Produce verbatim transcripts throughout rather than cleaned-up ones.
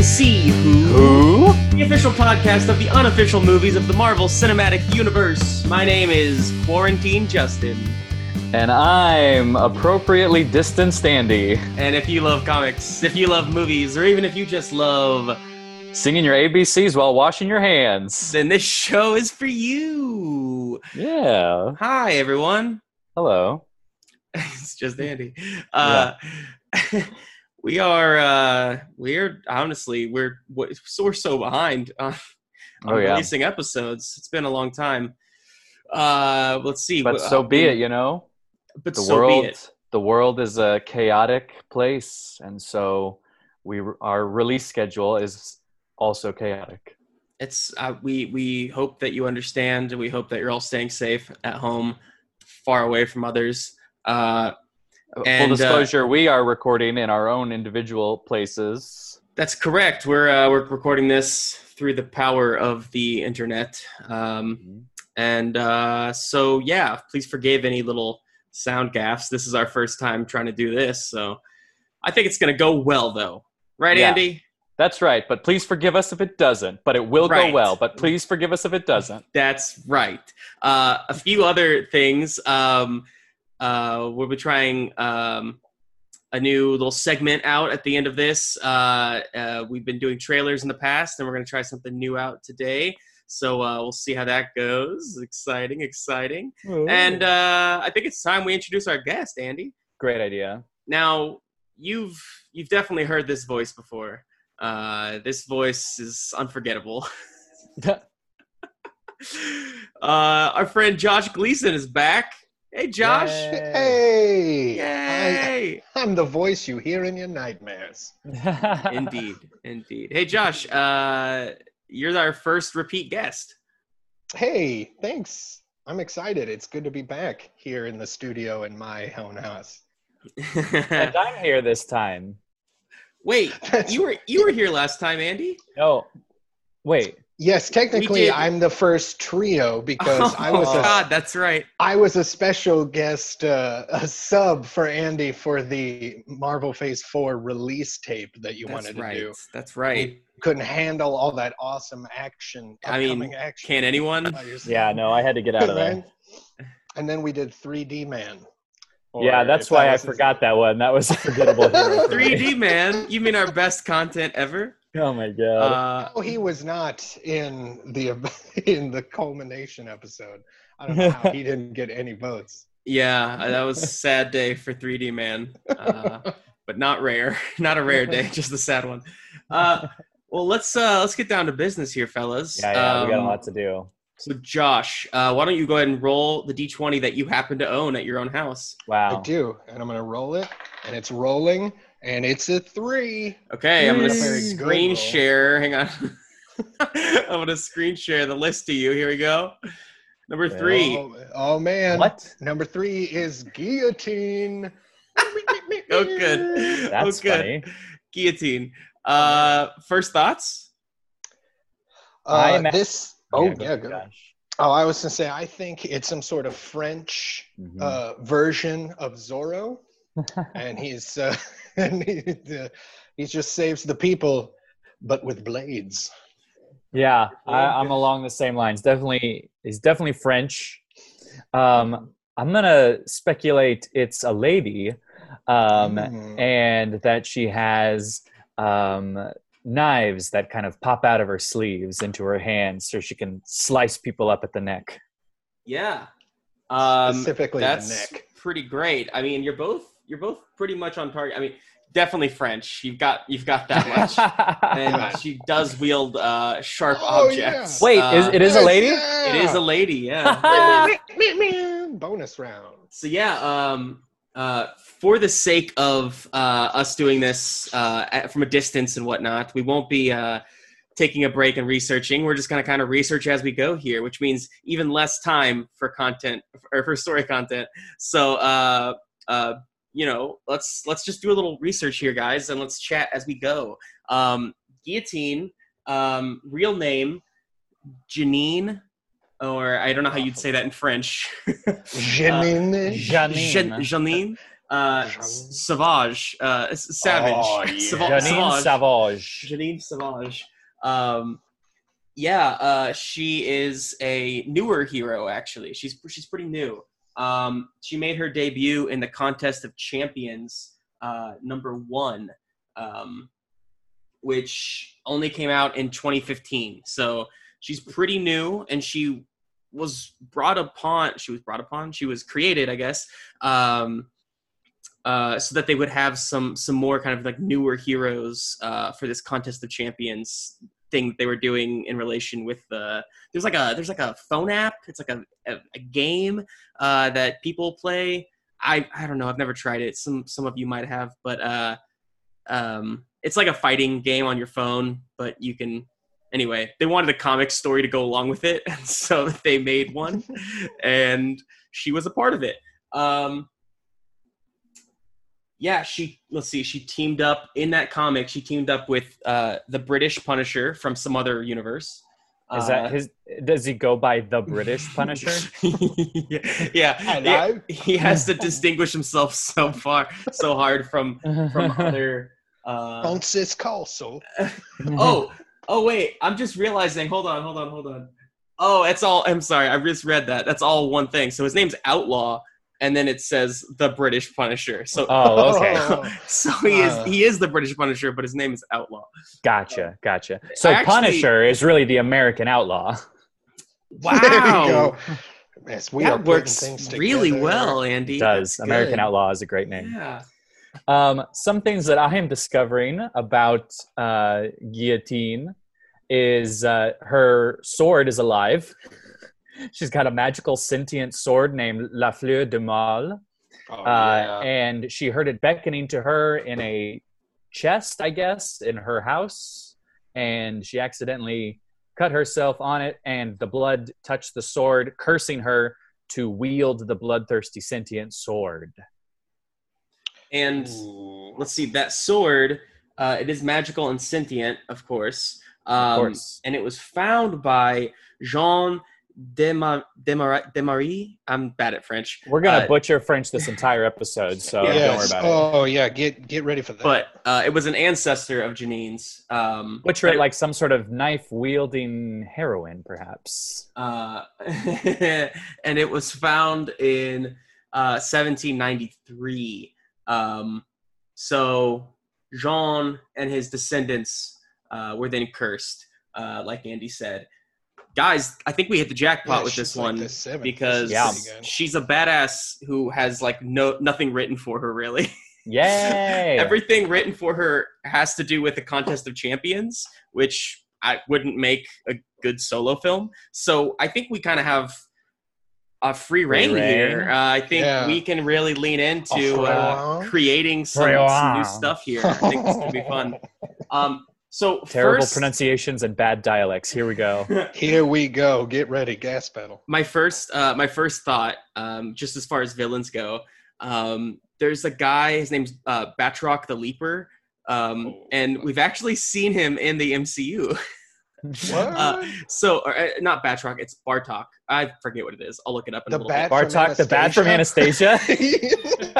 See Who? Who? The official podcast of the unofficial movies of the Marvel Cinematic Universe. My name is Quarantine Justin. And I'm appropriately distanced Andy. And if you love comics, if you love movies, or even if you just love singing your A B Cs while washing your hands, then this show is for you. Yeah. Hi, everyone. Hello. It's just Andy. Uh, yeah. we are, uh, we're, honestly, we're, we're so behind on, on oh, yeah. releasing episodes. It's been a long time. Uh, let's see. But so be it, you know? But the so world, be it. The world is a chaotic place, and so we our release schedule is also chaotic. It's uh, we we hope that you understand, and we hope that you're all staying safe at home, far away from others. Uh, and, Full disclosure: uh, we are recording in our own individual places. That's correct. We're uh, we're recording this through the power of the internet, um, mm-hmm. and uh, so yeah. Please forgive any little sound gaffes. This is our first time trying to do this, so I think it's going to go well, though. Right, yeah, Andy? That's right, but please forgive us if it doesn't. But it will right. go well, but please forgive us if it doesn't. That's right. Uh, a few other things. Um, uh, we'll be trying um, a new little segment out at the end of this. Uh, uh, we've been doing trailers in the past, and we're going to try something new out today. So uh, we'll see how that goes. Exciting, exciting. Ooh. And uh, I think it's time we introduce our guest, Andy. Great idea. Now, you've you've definitely heard this voice before. Uh, this voice is unforgettable. uh, our friend Josh Gleason is back. Hey, Josh. Hey. Yay. I, I'm the voice you hear in your nightmares. Indeed, indeed. Hey, Josh. Uh, You're our first repeat guest. Hey, thanks. I'm excited. It's good to be back here in the studio in my own house. And I'm here this time. Wait, you were you were here last time, Andy? No. Wait. Yes, technically I'm the first trio because oh, I was a God, that's right. I was a special guest, uh, a sub for Andy for the Marvel Phase four release tape that you that's wanted right. to do. That's right. You couldn't handle all that awesome action. I mean, action. Can anyone? Yeah, no, I had to get out of there. And then we did three D Man. Yeah, that's why that I forgot that one. That was a forgettable hero. three D Man? You mean our best content ever? Oh my god! Uh, no, he was not in the in the culmination episode. I don't know how he didn't get any votes. Yeah, that was a sad day for three D Man, uh, but not rare. Not a rare day, just a sad one. Uh, well, let's uh, let's get down to business here, fellas. Yeah, yeah, um, we got a lot to do. So, Josh, uh, why don't you go ahead and roll the D twenty that you happen to own at your own house? Wow. I do, and I'm gonna roll it, and it's rolling. And it's a three. Okay, I'm going to screen share. Hang on. I'm going to screen share the list to you. Here we go. Number three. Oh, oh man. What? Number three is Guillotine. Oh, good. That's oh, good. funny. Guillotine. Uh, first thoughts? Uh, imagine- this. Oh, yeah, yeah, go. Gosh. Oh, I was going to say, I think it's some sort of French mm-hmm. uh, version of Zorro. and he's uh, and he, uh, he just saves the people, but with blades. Yeah, I, I'm along the same lines. Definitely, he's definitely French. Um, I'm gonna speculate it's a lady, um, mm. and that she has um, knives that kind of pop out of her sleeves into her hands, so she can slice people up at the neck. Yeah, um, specifically that's the neck. Pretty great. I mean, you're both. You're both pretty much on target. I mean, definitely French. You've got you've got that much. And she does wield uh, sharp oh, objects. Yeah. Wait, uh, is it is a lady? Yeah. It is a lady. Yeah. Bonus round. So yeah, um, uh, for the sake of uh, us doing this uh, at, from a distance and whatnot, we won't be uh, taking a break and researching. We're just going to kind of research as we go here, which means even less time for content or for story content. So. Uh, uh, You know, let's let's just do a little research here, guys, and let's chat as we go. Um, Guillotine, um, real name, Janine, or I don't know how you'd say that in French. Janine. Uh, Janine. Janine. uh, Savage, uh, Savage, Oh, yeah. Sava- Janine Savage. Janine Savage. Um, yeah, uh, she is a newer hero. Actually, she's she's pretty new. Um, she made her debut in the Contest of Champions, uh, number one, um, which only came out in twenty fifteen. So she's pretty new, and she was brought upon. She was brought upon. She was created, I guess. Um, Uh, so that they would have some some more kind of like newer heroes uh, for this Contest of Champions thing that they were doing in relation with the there's like a there's like a phone app. It's like a a, a game uh, that people play. I I don't know. I've never tried it. Some some of you might have, but uh, um, it's like a fighting game on your phone. But you can anyway. They wanted a comic story to go along with it, and so they made one, and she was a part of it. Um, Yeah, she, let's see, she teamed up, in that comic, she teamed up with uh, the British Punisher from some other universe. Is uh, that his, does he go by the British Punisher? yeah, yeah. Hello? He has to distinguish himself so far, so hard from, from other... Uh... Francis Castle. oh, oh, wait, I'm just realizing, hold on, hold on, hold on. Oh, it's all, I'm sorry, I just read that. That's all one thing. So his name's Outlaw. And then it says the British Punisher. So, oh, okay. so he is he is the British Punisher, but his name is Outlaw. Gotcha, gotcha. So I actually, Punisher is really the American outlaw. Wow. There you go. Yes, we that are putting works things really together. well, Andy. It does. That's American good. Outlaw is a great name. Yeah. Um, some things that I am discovering about uh, Guillotine is uh, her sword is alive. She's got a magical sentient sword named La Fleur de Mal. Oh, uh, yeah. And she heard it beckoning to her in a chest, I guess, in her house. And she accidentally cut herself on it, and the blood touched the sword, cursing her to wield the bloodthirsty sentient sword. And Ooh. let's see, that sword, uh, it is magical and sentient, of course. Um, Of course. And it was found by Jean Demar- Demar- Demarie. I'm bad at French. We're going to Uh, butcher French this entire episode, so Yeah. don't worry Yes. about it. Oh, yeah. Get get ready for that. But uh, it was an ancestor of Janine's. Um, Butcher but it like some sort of knife-wielding heroine, perhaps. Uh, and it was found in uh, seventeen ninety-three. Um, so Jean and his descendants uh, were then cursed, uh, like Andy said. Guys, I think we hit the jackpot Yeah, with she's this like one the seventh. because Yeah. This is pretty good. she's a badass who has like no nothing written for her really. Yay! Everything written for her has to do with the Contest of Champions, which I wouldn't make a good solo film. So I think we kind of have a free reign Free reign. here. Uh, I think Yeah. we can really lean into A free uh, reign. creating some, Free some new reign. stuff here. I think this could be fun. Um, so Terrible first, pronunciations and bad dialects. Here we go. Here we go. Get ready. Gas pedal. my first uh, my first thought, um, just as far as villains go, um, there's a guy. His name's uh, Batroc the Leaper, um, Oh. and we've actually seen him in the M C U. What? Uh, so, or, uh, not Batroc, it's Bartok. I forget what it is. I'll look it up in The a little bat- Bartok, the bat from Anastasia. bit.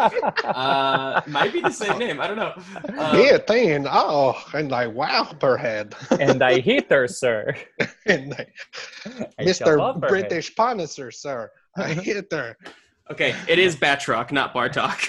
Uh, might be the same name. I don't know. Uh, Here, thing. Oh, and like, wow, her head. And I hate her, sir. and like, I shall Mister love her. British Punisher, sir. I hit her. Okay, it is Batroc, not Bartok.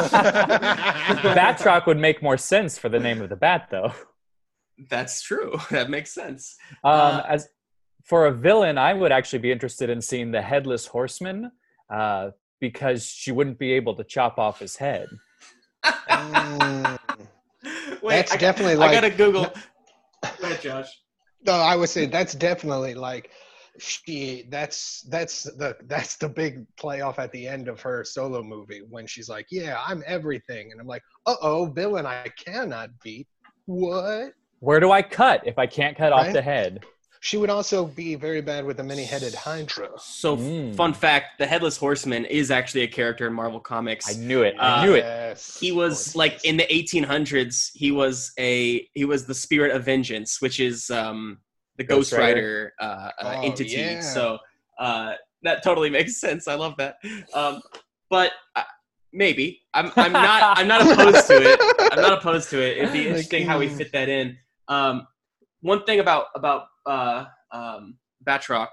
Batroc would make more sense for the name of the bat, though. That's true. That makes sense. Um, Uh, as for a villain, I would actually be interested in seeing the Headless Horseman, uh, because she wouldn't be able to chop off his head. Mm. Wait, That's I, definitely I like- gotta Google. Go ahead, Josh. No, I would say that's definitely like she. That's that's the that's the big playoff at the end of her solo movie when she's like, "Yeah, I'm everything," and I'm like, "Uh oh, villain I cannot beat." What? Where do I cut if I can't cut off Right? the head? She would also be very bad with the many-headed Hydra. So, f- Mm. fun fact: the Headless Horseman is actually a character in Marvel Comics. I knew it. I Uh, knew it. Yes, He of was course like yes. in the eighteen hundreds. He was a he was the Spirit of Vengeance, which is um, the Ghost, Ghost Rider, uh, uh, Oh, entity. yeah. So uh, that totally makes sense. I love that. Um, but uh, maybe. I'm I'm not I'm not opposed to it. I'm not opposed to it. It'd be interesting how we fit that in. Um, one thing about about uh, um, Batroc.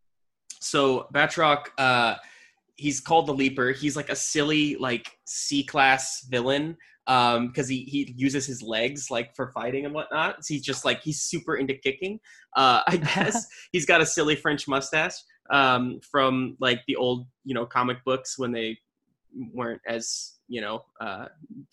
So Batroc, uh, he's called the Leaper. He's like a silly like C-class villain um, because he he uses his legs like for fighting and whatnot. So he's just like he's super into kicking. Uh, I guess he's got a silly French mustache um, from like the old you know comic books when they weren't as you know uh,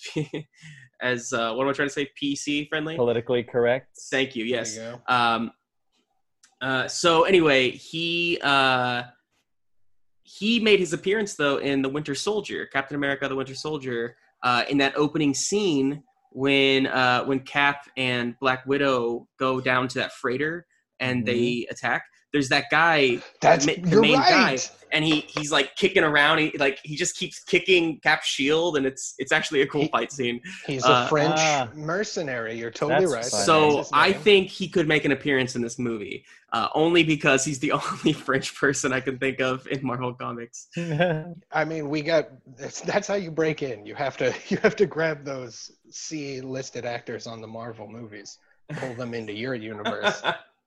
as uh, what am I trying to say P C friendly, politically correct. Thank you. Yes. There you Um, uh, so anyway, he uh, he made his appearance though in the Winter Soldier, Captain America: The Winter Soldier, uh, in that opening scene when uh, when Cap and Black Widow go down to that freighter and mm-hmm. they attack. There's that guy, That's the you're main right. guy, and he he's like kicking around. He like he just keeps kicking Cap's shield, and it's it's actually a cool he, fight scene. He's uh, a French ah, mercenary. You're totally right. So I think he could make an appearance in this movie, uh, only because he's the only French person I can think of in Marvel Comics. I mean, we got that's, that's how you break in. You have to you have to grab those C-listed actors on the Marvel movies, pull them into your universe.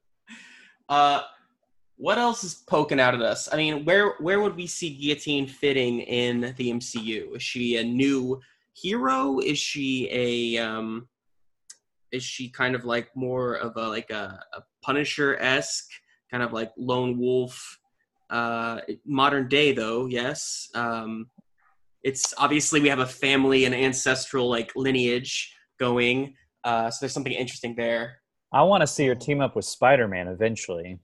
uh. What else is poking out at us? I mean, where where would we see Guillotine fitting in the M C U? Is she a new hero? Is she a um, is she kind of like more of a like a, a Punisher-esque kind of like lone wolf? Uh, modern day though, yes. Um, it's obviously we have a family and ancestral like lineage going, uh, so there's something interesting there. I want to see her team up with Spider-Man eventually.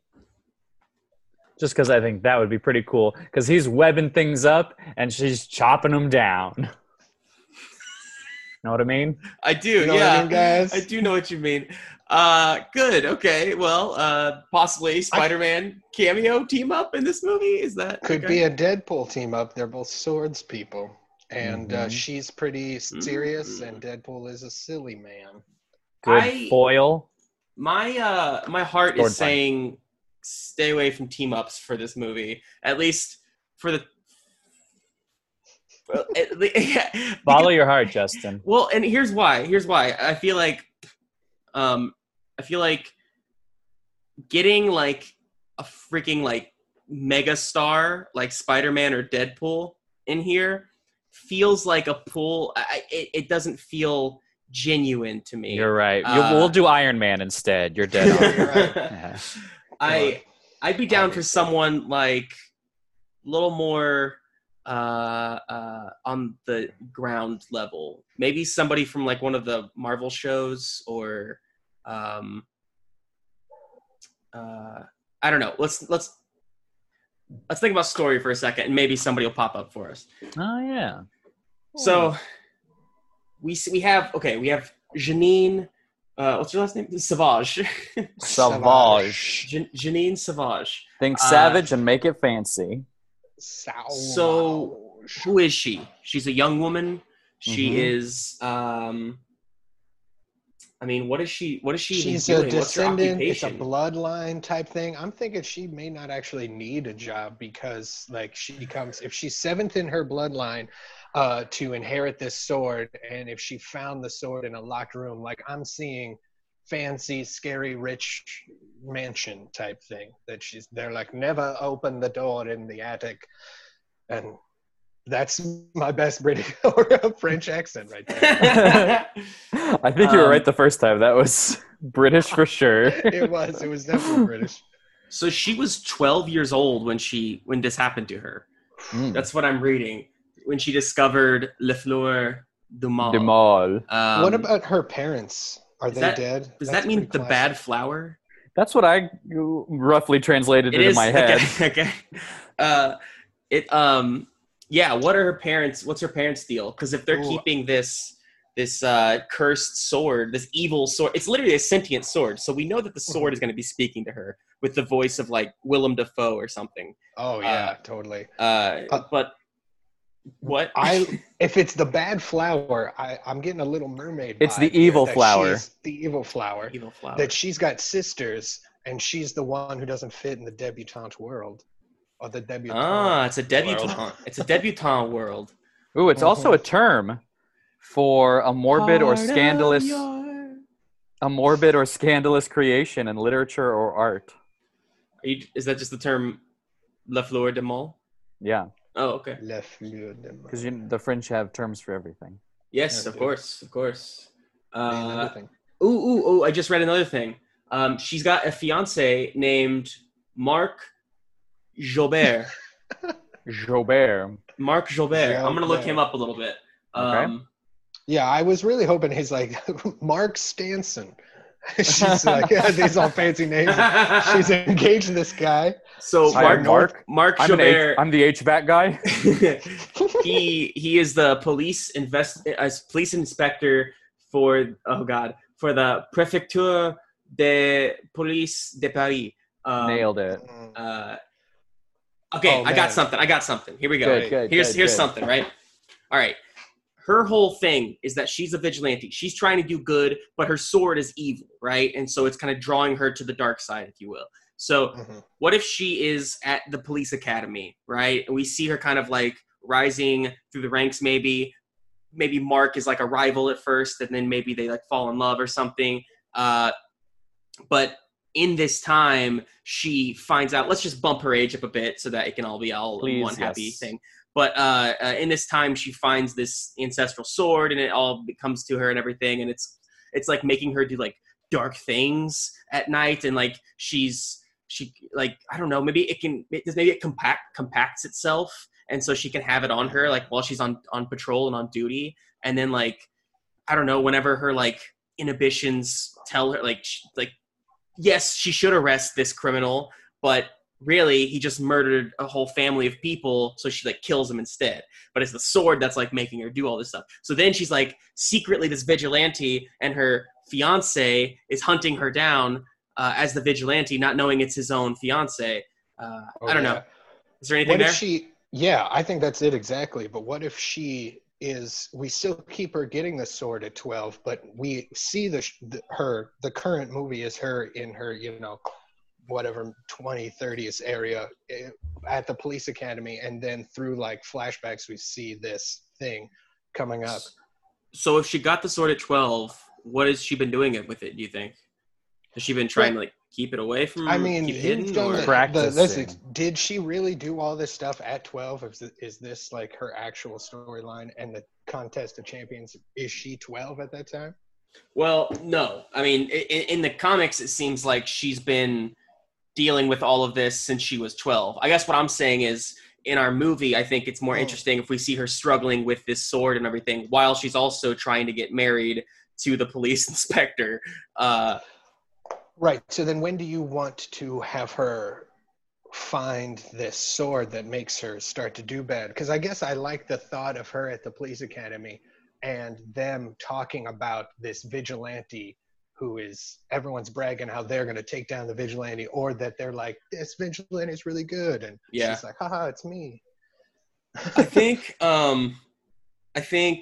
Just because I think that would be pretty cool. Because he's webbing things up and she's chopping them down. Know what I mean? I do, you know yeah. I, mean, guys? I do know what you mean. Uh, good, okay. Well, uh, possibly Spider-Man I, cameo team up in this movie? Is that could okay? be a Deadpool team up. They're both swords people. And mm-hmm. uh, she's pretty serious, mm-hmm. and Deadpool is a silly man. Good I, foil. My uh, my heart Sword is saying... Fight. Stay away from team ups for this movie, at least for the. Well, yeah, Follow because, your heart, Justin. Well, and here's why. Here's why. I feel like, um, I feel like getting like a freaking like mega star like Spider-Man or Deadpool in here feels like a pull. I, it it doesn't feel genuine to me. You're right. Uh, you, we'll do Iron Man instead. You're dead on. You're right. Yeah. I I'd be down for someone like a little more uh, uh, on the ground level. Maybe somebody from like one of the Marvel shows, or um, uh, I don't know. Let's let's let's think about story for a second, and maybe somebody will pop up for us. Oh yeah. So we we have okay. We have Janine. Uh, what's your last name? Savage. Savage. Jan- Janine Savage. Think Uh, savage and make it fancy. So, who is she? She's a young woman. She Mhm. is. Um, I mean, what is she? What is she? even She's a doing? What's her descendant. It's a occupation? bloodline type thing. I'm thinking she may not actually need a job because, like, she comes if she's seventh in her bloodline uh, to inherit this sword, and if she found the sword in a locked room, like I'm seeing fancy, scary, rich mansion type thing that she's. They're like, never open the door in the attic, and that's my best British or French accent right there. I think you were Um, right the first time. That was British for sure. It was. It was definitely British. So she was twelve years old when she when this happened to her. Mm. That's what I'm reading. When she discovered Le Fleur du Mal. De Mall. Um, What about her parents? Are they that- dead? Does That's that mean pretty the classic. bad flower? That's what I roughly translated it, It in is my head. Okay. okay. Uh, it um yeah. What are her parents? What's her parents' deal? Because if they're Ooh. keeping this this uh, cursed sword, this evil sword, it's literally a sentient sword. So we know that the sword is going to be speaking to her with the voice of like Willem Dafoe or something. Oh yeah, Uh, totally. Uh, Uh, but what? I if it's the bad flower, I I'm getting a Little Mermaid. It's vibe the here, evil that flower. she's The evil flower. evil flower. That she's got sisters, and she's the one who doesn't fit in the debutante world, or the debutante. Ah, it's a debutante. world. It's a debutante world. Ooh, it's also a Mhm. term for a morbid or Part of scandalous, your- a morbid or scandalous creation in literature or art. Are you, is that just the term La Fleur de Mal? Yeah, Oh, okay. Le fleur de mal. because you the French have terms for everything. Yes, Yeah, of dude. course, of course. Name Uh, everything. ooh, ooh, ooh! I just read another thing. Um, she's got a fiance named Marc Jobert. Jobert. Marc Jobert. I'm gonna look him Jobert. up a little bit. Okay. Um, Yeah, I was really hoping he's like Mark Stanson. She's like, yeah, these all fancy names. She's engaged to this guy. so Hi, Marc I'm Mark. Marc I'm an H, Jobert. I'm the H V A C guy. he he is the police invest as police inspector for oh god for the Préfecture de Police de Paris. Um, Nailed it. Uh, okay, Oh, I got man. something. I got something. Here we go. Good, good, here's good, here's good. something, right? All right. Her whole thing is that she's a vigilante. She's trying to do good, but her sword is evil, right? And so it's kind of drawing her to the dark side, if you will. So Mhm. what if she is at the police academy, right? And we see her kind of like rising through the ranks, maybe. Maybe Mark is like a rival at first, and then maybe they like fall in love or something. Uh, but in this time, she finds out. Let's just bump her age up a bit so that it can all be all Please, in one happy yes. thing. But uh, uh, in this time, she finds this ancestral sword, and it all comes to her and everything. And it's it's like making her do like dark things at night, and like she's she like I don't know. Maybe it can maybe it compact compacts itself, and so she can have it on her like while she's on on patrol and on duty. And then like I don't know, whenever her like inhibitions tell her like she, like yes, she should arrest this criminal, but really he just murdered a whole family of people, so she like kills him instead. But it's the sword that's like making her do all this stuff. So then she's like secretly this vigilante, and her fiance is hunting her down uh, as the vigilante, not knowing it's his own fiance. Uh, Oh, I don't yeah. know. Is there anything What there? if she? Yeah, I think that's it exactly. But what if she is? We still keep her getting the sword at twelve, but we see the, the her. The current movie is her in her, you know, whatever twenty, thirties area eh, at the police academy, and then through like flashbacks, we see this thing coming up. So if she got the sword at twelve, what has she been doing it with it, do you think? Has she been trying to like keep it away from I mean, keep it you've hidden, done or- the, the Practicing. this. Did she really do all this stuff at twelve? Is this, is this like her actual storyline? And the contest of champions, is she twelve at that time? Well, no. I mean, in, in the comics, it seems like she's been dealing with all of this since she was twelve. I guess what I'm saying is, in our movie, I think it's more Oh. interesting if we see her struggling with this sword and everything, while she's also trying to get married to the police inspector. Uh, Right. So then when do you want to have her find this sword that makes her start to do bad? Because I guess I like the thought of her at the police academy and them talking about this vigilante who is, everyone's bragging how they're going to take down the vigilante, or that they're like, this vigilante is really good. And Yeah. she's like, haha, it's me. I think, um, I think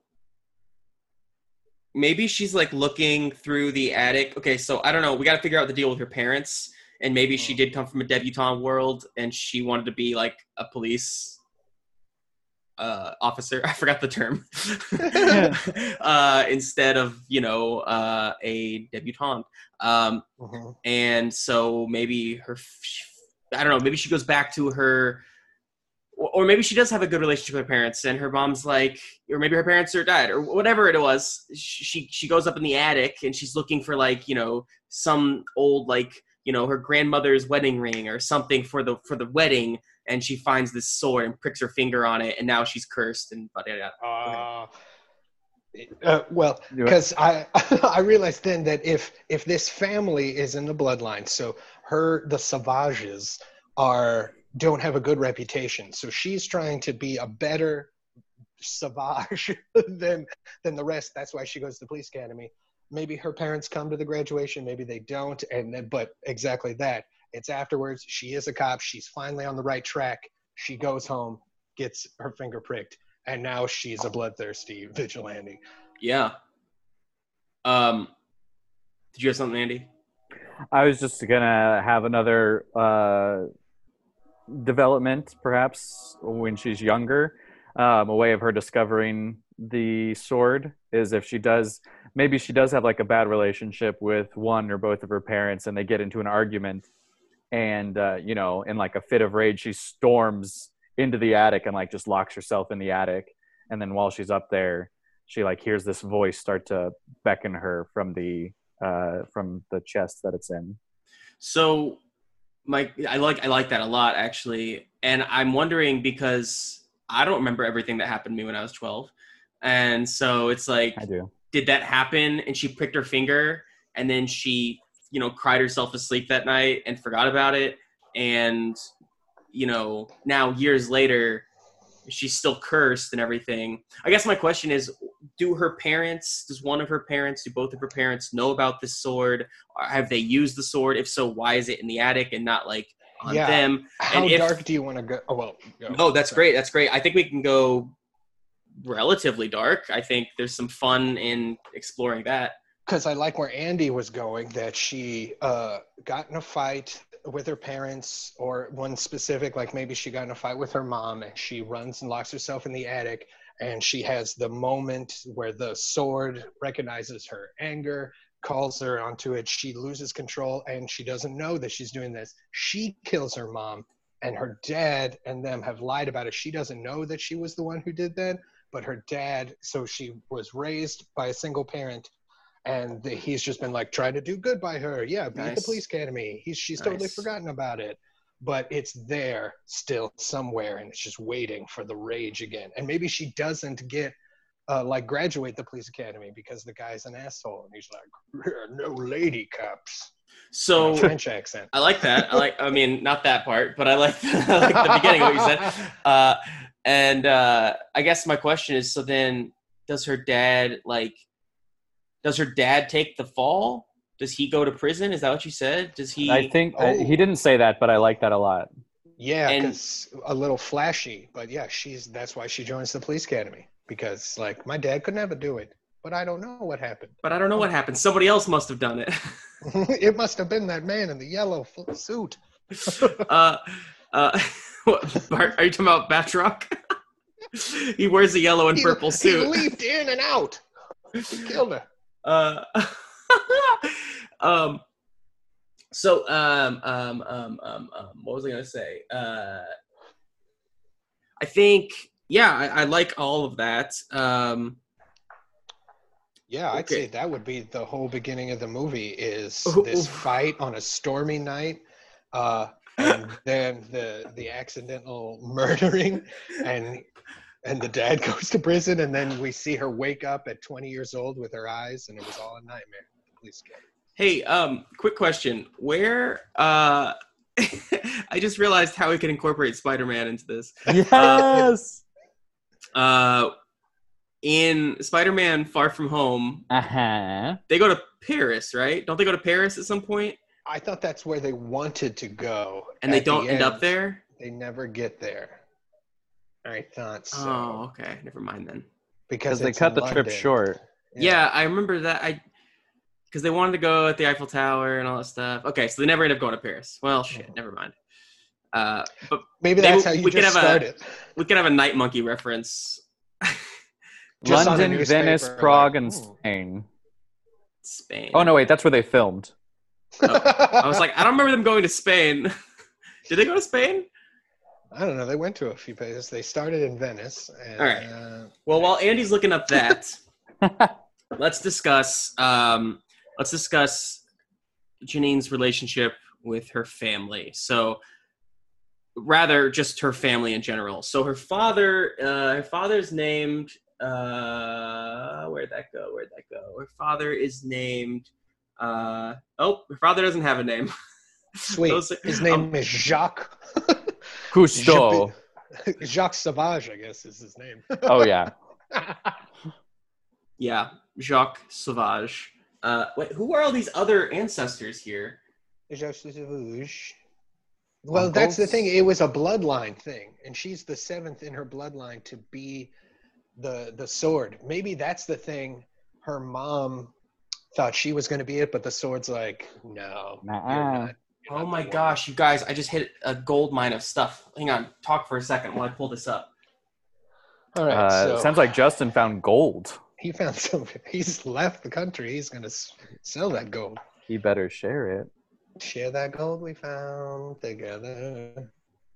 maybe she's like looking through the attic. Okay, so I don't know. We got to figure out the deal with her parents, and maybe she did come from a debutante world, and she wanted to be like a police uh, officer. I forgot the term. uh, instead of you know uh, a debutante, um, Mhm. and so maybe her. I don't know. Maybe she goes back to her. Or maybe she does have a good relationship with her parents, and her mom's like, or maybe her parents are dead, or whatever it was. She she goes up in the attic and she's looking for like you know some old like you know her grandmother's wedding ring or something for the for the wedding, and she finds this sword and pricks her finger on it, and now she's cursed and but yeah. Uh, uh, well, Do it. because I I realized then that if if this family is in the bloodline, so her the Savages are don't have a good reputation, so she's trying to be a better Savage than than the rest. That's why she goes to the police academy. Maybe her parents come to the graduation, maybe they don't, and then but exactly that. It's afterwards. She is a cop. She's finally on the right track. She goes home, gets her finger pricked, and now she's a bloodthirsty vigilante. Yeah. Um, did you have something, Andy? I was just gonna have another uh, development, perhaps when she's younger. um, a way of her discovering the sword is if she does, maybe she does have like a bad relationship with one or both of her parents, and they get into an argument, and uh, you know, in like a fit of rage, she storms into the attic and like just locks herself in the attic, and then while she's up there, she like hears this voice start to beckon her from the uh, from the chest that it's in. So, Mike, I like I like that a lot actually, and I'm wondering because I don't remember everything that happened to me when I was twelve, and so it's like, I do. Did that happen? And she pricked her finger, and then she, you know, cried herself to sleep that night and forgot about it, and you know, now years later, she's still cursed and everything. I guess my question is, do her parents, does one of her parents, do both of her parents know about this sword? Or have they used the sword? If so, why is it in the attic and not like on Yeah. them? How And if- dark do you want to go? Oh, well. Go. No, that's Sorry. great. That's great. I think we can go relatively dark. I think there's some fun in exploring that. Because I like where Andy was going, that she uh, got in a fight with her parents, or one specific, like maybe she got in a fight with her mom, and she runs and locks herself in the attic, and she has the moment where the sword recognizes her anger, calls her onto it, she loses control, and she doesn't know that she's doing this. She kills her mom, and her dad and them have lied about it. She doesn't know that she was the one who did that, but her dad, so she was raised by a single parent, and the, he's just been like trying to do good by her. Yeah, be at the Nice. police academy. He's she's totally Nice. forgotten about it, but it's there still somewhere, and it's just waiting for the rage again. And maybe she doesn't get uh, like graduate the police academy because the guy's an asshole, and he's like, no lady cops. So In a French accent. I like that. I like. I mean, not that part, but I like. The, I like the beginning of what you said. Uh, and uh, I guess my question is: so then, does her dad like? Does her dad take the fall? Does he go to prison? Is that what you said? Does he? I think I, Oh. he didn't say that, but I like that a lot. Yeah, And- because a little flashy, but yeah, she's that's why she joins the police academy, because like my dad could never do it, but I don't know what happened. But I don't know what happened. Somebody else must have done it. It must have been that man in the yellow full suit. uh, uh, what, Bart, are you talking about Batroc? He wears a yellow and He- purple He suit. leaped in and out. He killed her. Uh, um, so, um, um, um, um, um, what was I going to say? Uh, I think, yeah, I, I like all of that. Um, Yeah, I'd Okay. say that would be the whole beginning of the movie is Ooh, this ooh. fight on a stormy night, uh, and then the the accidental murdering, and and the dad goes to prison, and then we see her wake up at twenty years old with her eyes, and it was all a nightmare. Please get it. hey, um, quick question. Where, uh, I just realized how we can incorporate Spider-Man into this. Yes. Uh, in Spider-Man Far From Home, Uh huh. they go to Paris, right? Don't they go to Paris at some point? I thought that's where they wanted to go, And they at the don't end up there? They never get there. I thought so. Oh, okay. Never mind then. because Because they it's cut the trip London. short. Yeah, I remember that. I because they wanted to go at the Eiffel Tower and all that stuff. Okay, so they never end up going to Paris. Well, shit, never mind. Uh, but Maybe Maybe that's how you we could just have a- started. we could have a Night Monkey reference. Just on a London, Venice, newspaper, Prague, like, and hmm. Spain. Spain. Oh no, wait, that's where they filmed. I was like, I don't remember them going to Spain. Did they go to Spain? I don't know. They went to a few places. They started in Venice. And, All right. Uh, Well, while Andy's looking up that, let's discuss. Um, let's discuss Janine's relationship with her family. So, rather, just her family in general. So, her father, uh, her father's named. Uh, where'd that go? Where'd that go? Her father is named. Uh, oh, her father doesn't have a name. sweet. Those are- His name um, is Jacques. Cousteau. Jacques Sauvage, I guess, is his name. Oh yeah. Yeah, Jacques Sauvage. Uh, wait, who are all these other ancestors here? Jacques Sauvage. Well, Uncles? that's the thing. It was a bloodline thing, and she's the seventh in her bloodline to be the the sword. Maybe that's the thing. Her mom thought she was going to be it, but the sword's like, no, you're Nuh-uh. not. You're Oh not my the one. gosh, you guys, I just hit a gold mine of stuff. Hang on, talk for a second while I pull this up. All right, Uh, so sounds like Justin found gold. he found some. He's left the country. He's gonna s- sell that gold. He better share it. Share that gold we found together.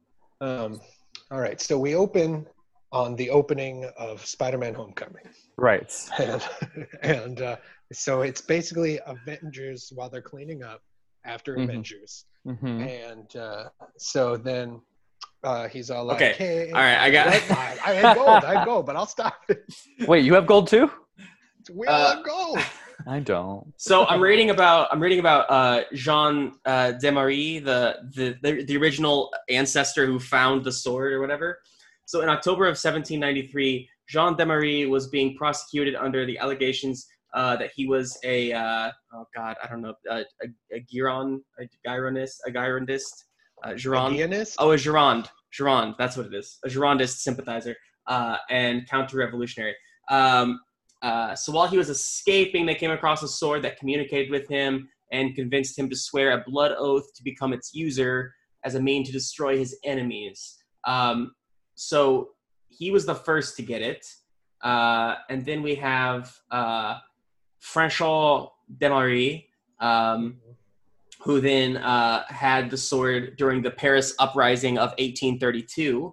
Um, all right, so we open on the opening of Spider-Man: Homecoming, Right. and, and uh, so it's basically Avengers while they're cleaning up after Mhm. Avengers, Mm-hmm. and uh, so then uh, he's all like, Okay. "Hey, All right, I got- what? I, I had gold, I had gold, but I'll stop it. Wait, you have gold too? We all Uh, have gold." I don't. So I'm reading about I'm reading about uh, Jean uh, Desmarais, the, the the the original ancestor who found the sword or whatever. So in October of seventeen ninety-three, Jean Desmarais was being prosecuted under the allegations uh, that he was a uh, oh god I don't know a, a, a Giron a Gironist a Girondist uh, Gironde Ideanist? oh a Gironde Gironde that's what it is, a Girondist sympathizer uh, and counter-revolutionary. Um, Uh, so while he was escaping, they came across a sword that communicated with him and convinced him to swear a blood oath to become its user as a mean to destroy his enemies. Um, so he was the first to get it. Uh, and then we have uh, François Desmarais, um, who then uh, had the sword during the Paris Uprising of eighteen thirty-two,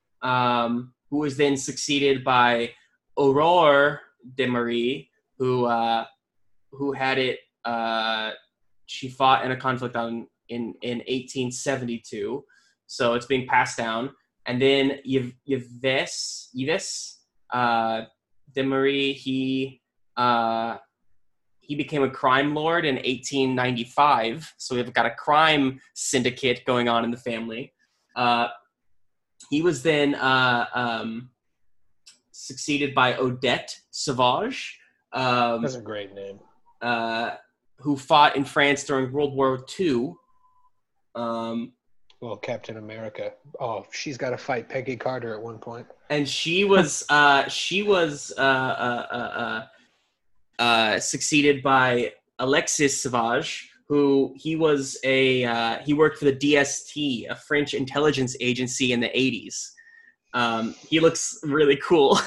um, who was then succeeded by Aurore Desmarais, who uh, who had it. Uh, she fought in a conflict on in in eighteen seventy-two, so it's being passed down. And then Yves Yves Yves uh, Desmarais, he uh, he became a crime lord in eighteen ninety-five. So we've got a crime syndicate going on in the family. Uh, he was then uh, um, succeeded by Odette Sauvage, um, That's a great name. uh, who fought in France during World War Two. Um, Well, Captain America. Oh, she's got to fight Peggy Carter at one point. and she was uh, she was uh, uh, uh, uh, uh, succeeded by Alexis Sauvage, who he was a uh, he worked for the D S T, a French intelligence agency in the eighties. Um, he looks really cool.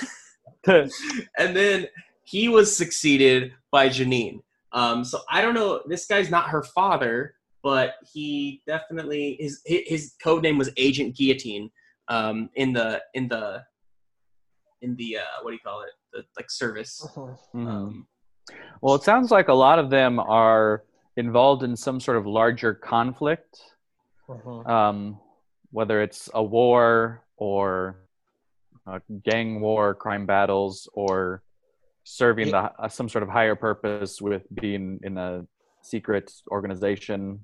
And then he was succeeded by Janine. Um, so I don't know. This guy's not her father, but he definitely his his code name was Agent Guillotine um, in the in the in the uh, what do you call it? The like service. Mhm. Um, Well, it sounds like a lot of them are involved in some sort of larger conflict, Mhm. um, whether it's a war or a gang war, crime battles, or serving the, uh, some sort of higher purpose with being in a secret organization.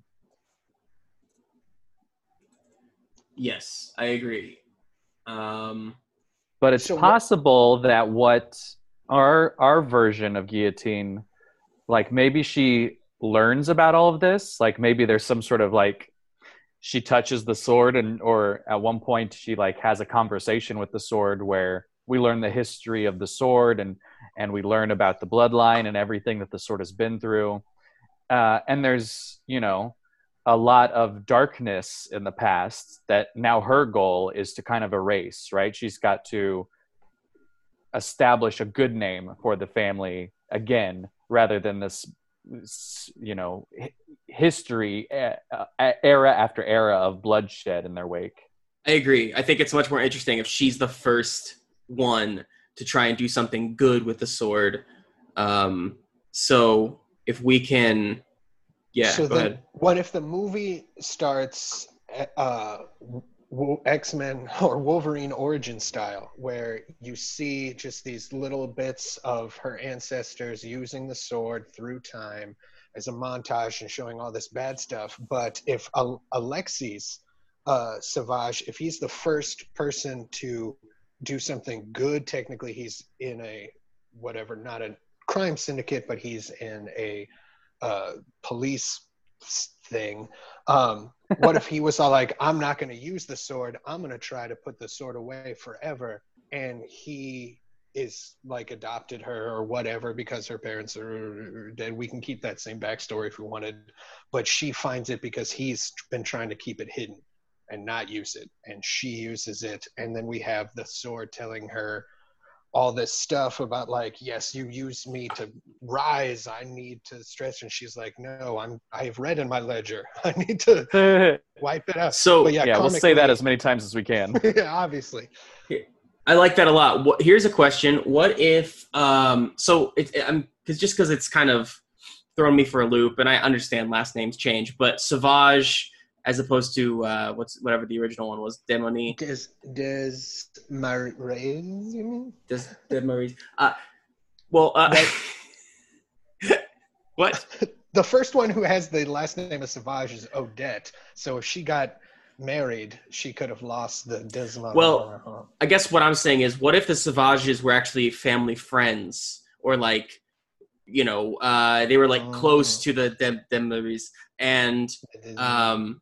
yes, I agree. Um, But it's So what- possible that what our our version of Guillotine, like maybe she learns about all of this, like maybe there's some sort of like she touches the sword, and or at one point she like has a conversation with the sword where we learn the history of the sword, and and we learn about the bloodline and everything that the sword has been through. Uh, and there's, you know, a lot of darkness in the past that now her goal is to kind of erase, right? She's got to establish a good name for the family again, rather than this, you know, history, era after era of bloodshed in their wake. I agree. I think it's much more interesting if she's the first one to try and do something good with the sword. Um, so if we can, yeah, So go then, ahead. what if the movie starts uh, w- X-Men or Wolverine origin style, where you see just these little bits of her ancestors using the sword through time as a montage and showing all this bad stuff. But if Al- Alexis uh, Savage, if he's the first person to do something good, technically he's in a whatever, not a crime syndicate, but he's in a uh, police thing. Um, what if he was all like, I'm not going to use the sword. I'm going to try to put the sword away forever. And he is like adopted her or whatever because her parents are dead. We can keep that same backstory if we wanted. But she finds it because he's been trying to keep it hidden and not use it. And she uses it. And then we have the sword telling her, all this stuff about like, yes, you used me to rise. I need to stretch. And she's like, no, I'm, I have red in my ledger. I need to wipe it out. So but yeah, yeah, we'll say that as many times as we can. yeah, obviously. I like that a lot. What, here's a question. What if, um, so it, I'm, cause just cause it's kind of throwing me for a loop and I understand last names change, but Sauvage, as opposed to uh, what's whatever the original one was, Demoni. Des Des Marais, you mean? Des Des Marais. Uh, well, uh, what? The first one who has the last name of Sauvage is Odette. So if she got married, she could have lost the Des Marais. Well, I guess what I'm saying is, what if the Sauvages were actually family friends, or like, you know, uh, they were like oh. close to the Des Des Marais, and um.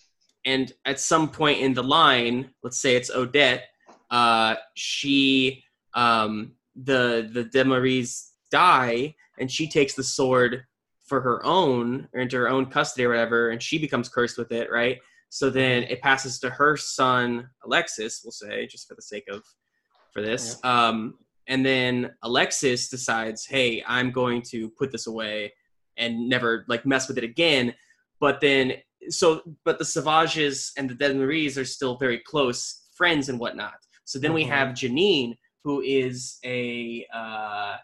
And at some point in the line, let's say it's Odette, uh, she, um, the the Des Marais die, and she takes the sword for her own, or into her own custody or whatever, and she becomes cursed with it, right? So then it passes to her son, Alexis, we'll say, just for the sake of, for this. Yeah. Um, and then Alexis decides, hey, I'm going to put this away and never, like, mess with it again. But then... So, but the Sauvages and the Des Marais are still very close friends and whatnot. So then mm-hmm. we have Janine, who is a, uh,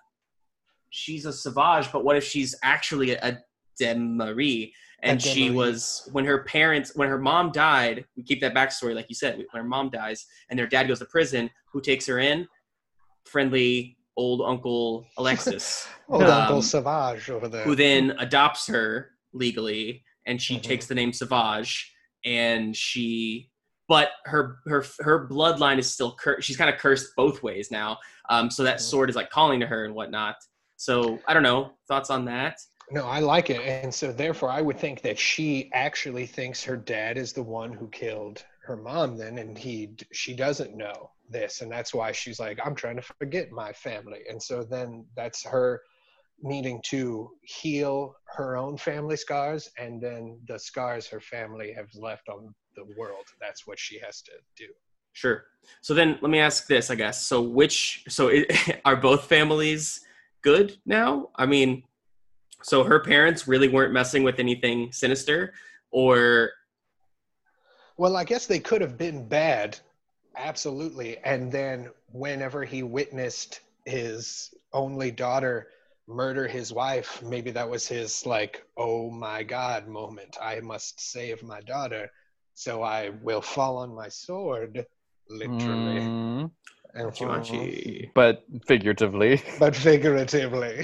she's a Sauvage, but what if she's actually a, a Des Marais? And she was, when her parents, when her mom died, we keep that backstory, like you said, when her mom dies and their dad goes to prison, who takes her in? Friendly old Uncle Alexis. old um, Uncle Sauvage over there. Who then adopts her legally. And she mm-hmm. takes the name Sauvage, and she, but her her her bloodline is still cursed. She's kind of cursed both ways now. Um, so that mm-hmm. sword is like calling to her and whatnot. So I don't know. Thoughts on that? No, I like it, and so therefore I would think that she actually thinks her dad is the one who killed her mom. Then, and he she doesn't know this, and that's why she's like, I'm trying to forget my family, and so then that's her needing to heal her own family scars, and then the scars her family has left on the world. That's what she has to do. Sure. So then let me ask this, I guess. So which, so it, are both families good now? I mean, so her parents really weren't messing with anything sinister, or? Well, I guess they could have been bad. Absolutely. And then whenever he witnessed his only daughter murder his wife, maybe that was his like, oh my God moment. I must save my daughter, so I will fall on my sword, literally. Mm. And, but figuratively. But figuratively.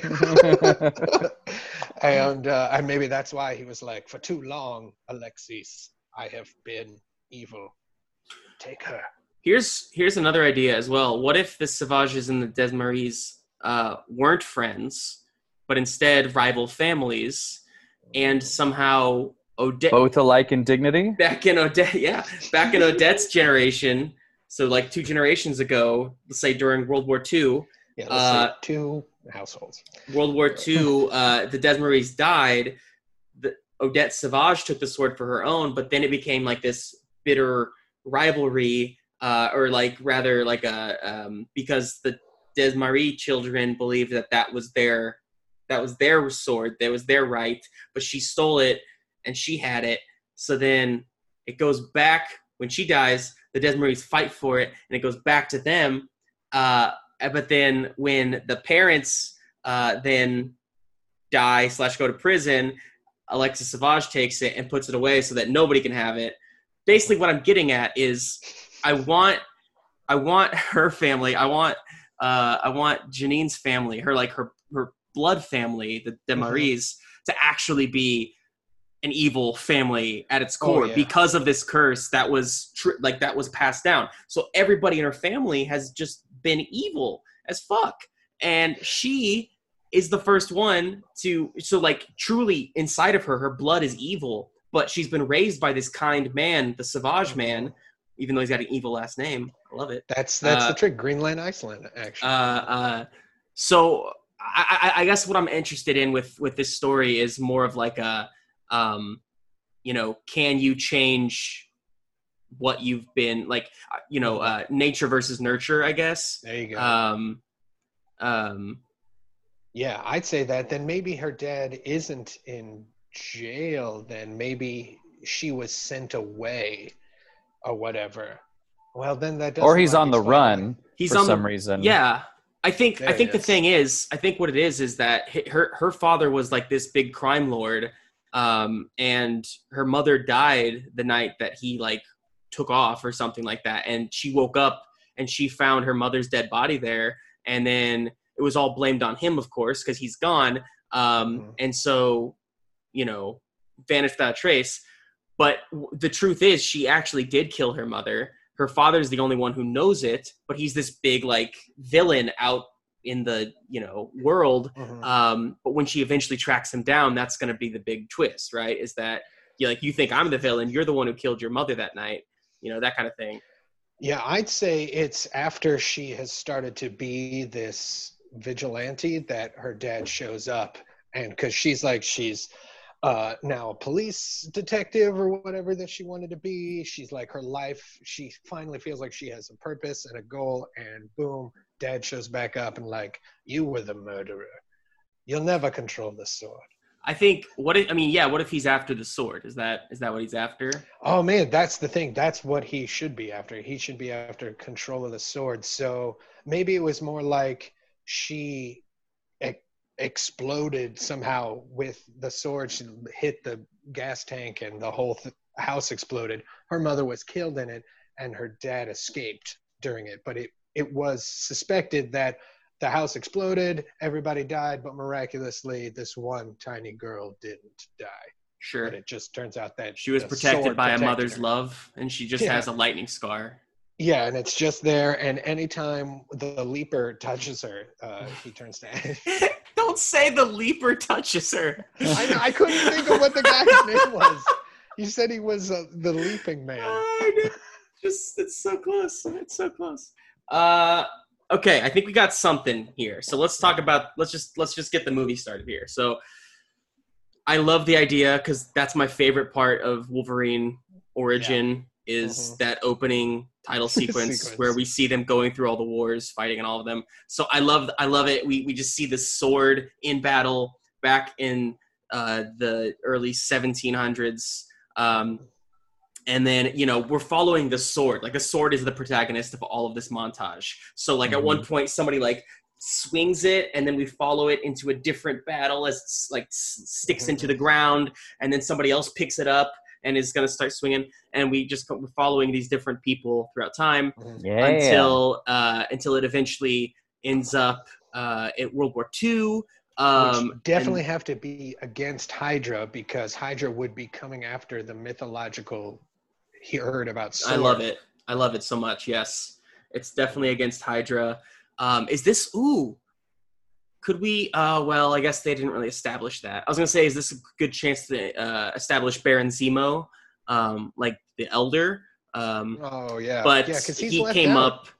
and uh, and maybe that's why he was like, for too long, Alexis, I have been evil. Take her. Here's here's another idea as well. What if the Sauvages and the Des Marais Uh, weren't friends, but instead rival families, and somehow Odette both alike in dignity. Back in Odette, yeah, back in Odette's generation, so like two generations ago, let's say during World War Two. Yeah, let's uh, say two households. World War Two, uh, the Des Marais died. The Odette Sauvage took the sword for her own, but then it became like this bitter rivalry, uh, or like rather like a um, because the Des Marais children believed that that was their that was their sword, that was their right, but she stole it and she had it. So then it goes back when she dies. The Des Marais fight for it, and it goes back to them. Uh, but then when the parents uh, then die slash go to prison, Alexis Sauvage takes it and puts it away so that nobody can have it. Basically, what I'm getting at is I want I want her family. I want. Uh, I want Janine's family, her like her her blood family, the Des Marais, mm-hmm. to actually be an evil family at its core oh, yeah. because of this curse that was tr- like that was passed down. So everybody in her family has just been evil as fuck, and she is the first one to. So like truly inside of her, her blood is evil, but she's been raised by this kind man, the Sauvage man. Even though he's got an evil last name. I love it. That's that's uh, the trick. Greenland, Iceland, actually. Uh, uh, so I, I, I guess what I'm interested in with, with this story is more of like a, um, you know, can you change what you've been, like, you know, uh, nature versus nurture, I guess. There you go. Um, Um, Yeah, I'd say that. Then maybe her dad isn't in jail. Then maybe she was sent away or whatever. Well, then that Or doesn't he's like on the explain why- run he's for on some the reason. yeah. I think There I he think the is. thing is, I think what it is is that hi- her her father was like this big crime lord, um, and her mother died the night that he like took off or something like that, and she woke up and she found her mother's dead body there, and then it was all blamed on him, of course, because he's gone, um, Mhm. and so you know vanished without a trace. But w- the truth is, she actually did kill her mother. Her father's the only one who knows it, but he's this big like villain out in the you know world. Mhm. Um, but when she eventually tracks him down, that's going to be the big twist, right? Is that you like you think I'm the villain, you're the one who killed your mother that night, you know that kind of thing. Yeah, I'd say it's after she has started to be this vigilante that her dad shows up. And because she's like, she's uh, now a police detective or whatever that she wanted to be. She's like, her life, she finally feels like she has a purpose and a goal. And boom, dad shows back up and like, you were the murderer. You'll never control the sword. I think what if, I mean, yeah. What if he's after the sword? Is that is that what he's after? Oh man, that's the thing. That's what he should be after. He should be after control of the sword. So maybe it was more like she e- exploded somehow with the sword. She hit the gas tank and the whole th- house exploded. Her mother was killed in it and her dad escaped during it. But it, it was suspected that the house exploded, everybody died, but miraculously this one tiny girl didn't die. Sure. But it just turns out that She was the protected sword by a protected mother's her. love, and she just Yeah. has a lightning scar. Yeah, and it's just there. And anytime the leaper touches her, uh, he turns to ash. Don't say the leaper touches her. I, know, I couldn't think of what the guy's name was. You said he was uh, the leaping man. I know. Just it's so close. It's so close. Uh, okay, I think we got something here. So let's talk about. Let's just let's just get the movie started here. So I love the idea because that's my favorite part of Wolverine Origin is Mhm. that opening title sequence, Sequence. where we see them going through all the wars, fighting and all of them. So I love I love it. We we just see the sword in battle back in uh, the early seventeen hundreds. Um, and then, you know, we're following the sword. Like, the sword is the protagonist of all of this montage. So, like, at one point, somebody, like, swings it, and then we follow it into a different battle as it's, like, s- sticks into the ground, and then somebody else picks it up and is going to start swinging. And we just, we're following these different people throughout time Yeah. until uh, until it eventually ends up uh, at World War Two. Um, Which definitely and- have to be against Hydra because Hydra would be coming after the mythological he heard about sword. I love it. I love it so much. Yes, it's definitely against Hydra. Um, is this? Ooh, could we? Uh, well, I guess they didn't really establish that. I was gonna say, is this a good chance to uh, establish Baron Zemo, um, like the Elder? Um, Oh yeah, but yeah, because he's he left came out. up.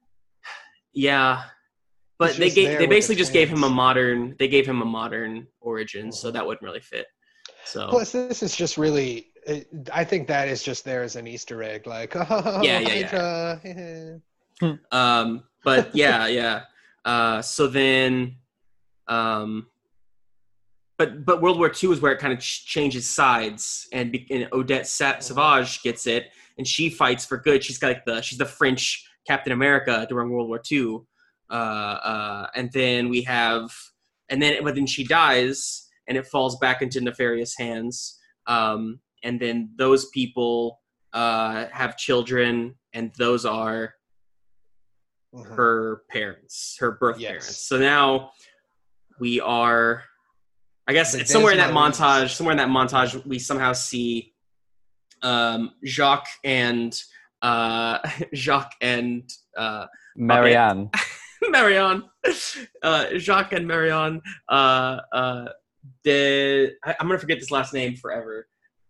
Yeah, but He's they just gave there they with the basically just gave him a twins. modern. They gave him a modern origin, so Mhm. that wouldn't really fit. So Plus, this is just really. It, I think that is just there as an Easter egg, like oh, Yeah, yeah, yeah. Hydra. Um, but yeah, yeah. Uh, so then, um, but but World War Two is where it kind of ch- changes sides, and, be, and Odette Sa- Savage gets it, and she fights for good. She's got like the she's the French Captain America during World War Two, uh, uh, and then we have, and then but then she dies, and it falls back into nefarious hands, um, and then those people uh, have children, and those are Mhm. her parents, her birth Yes. parents. So now we are, I guess The it's somewhere in that Desmarais. montage, somewhere in that montage, we somehow see um, Jacques and uh, Jacques and uh, Marianne. Marion, uh, Jacques and Marion. Uh, uh, de, I, I'm gonna forget this last name forever.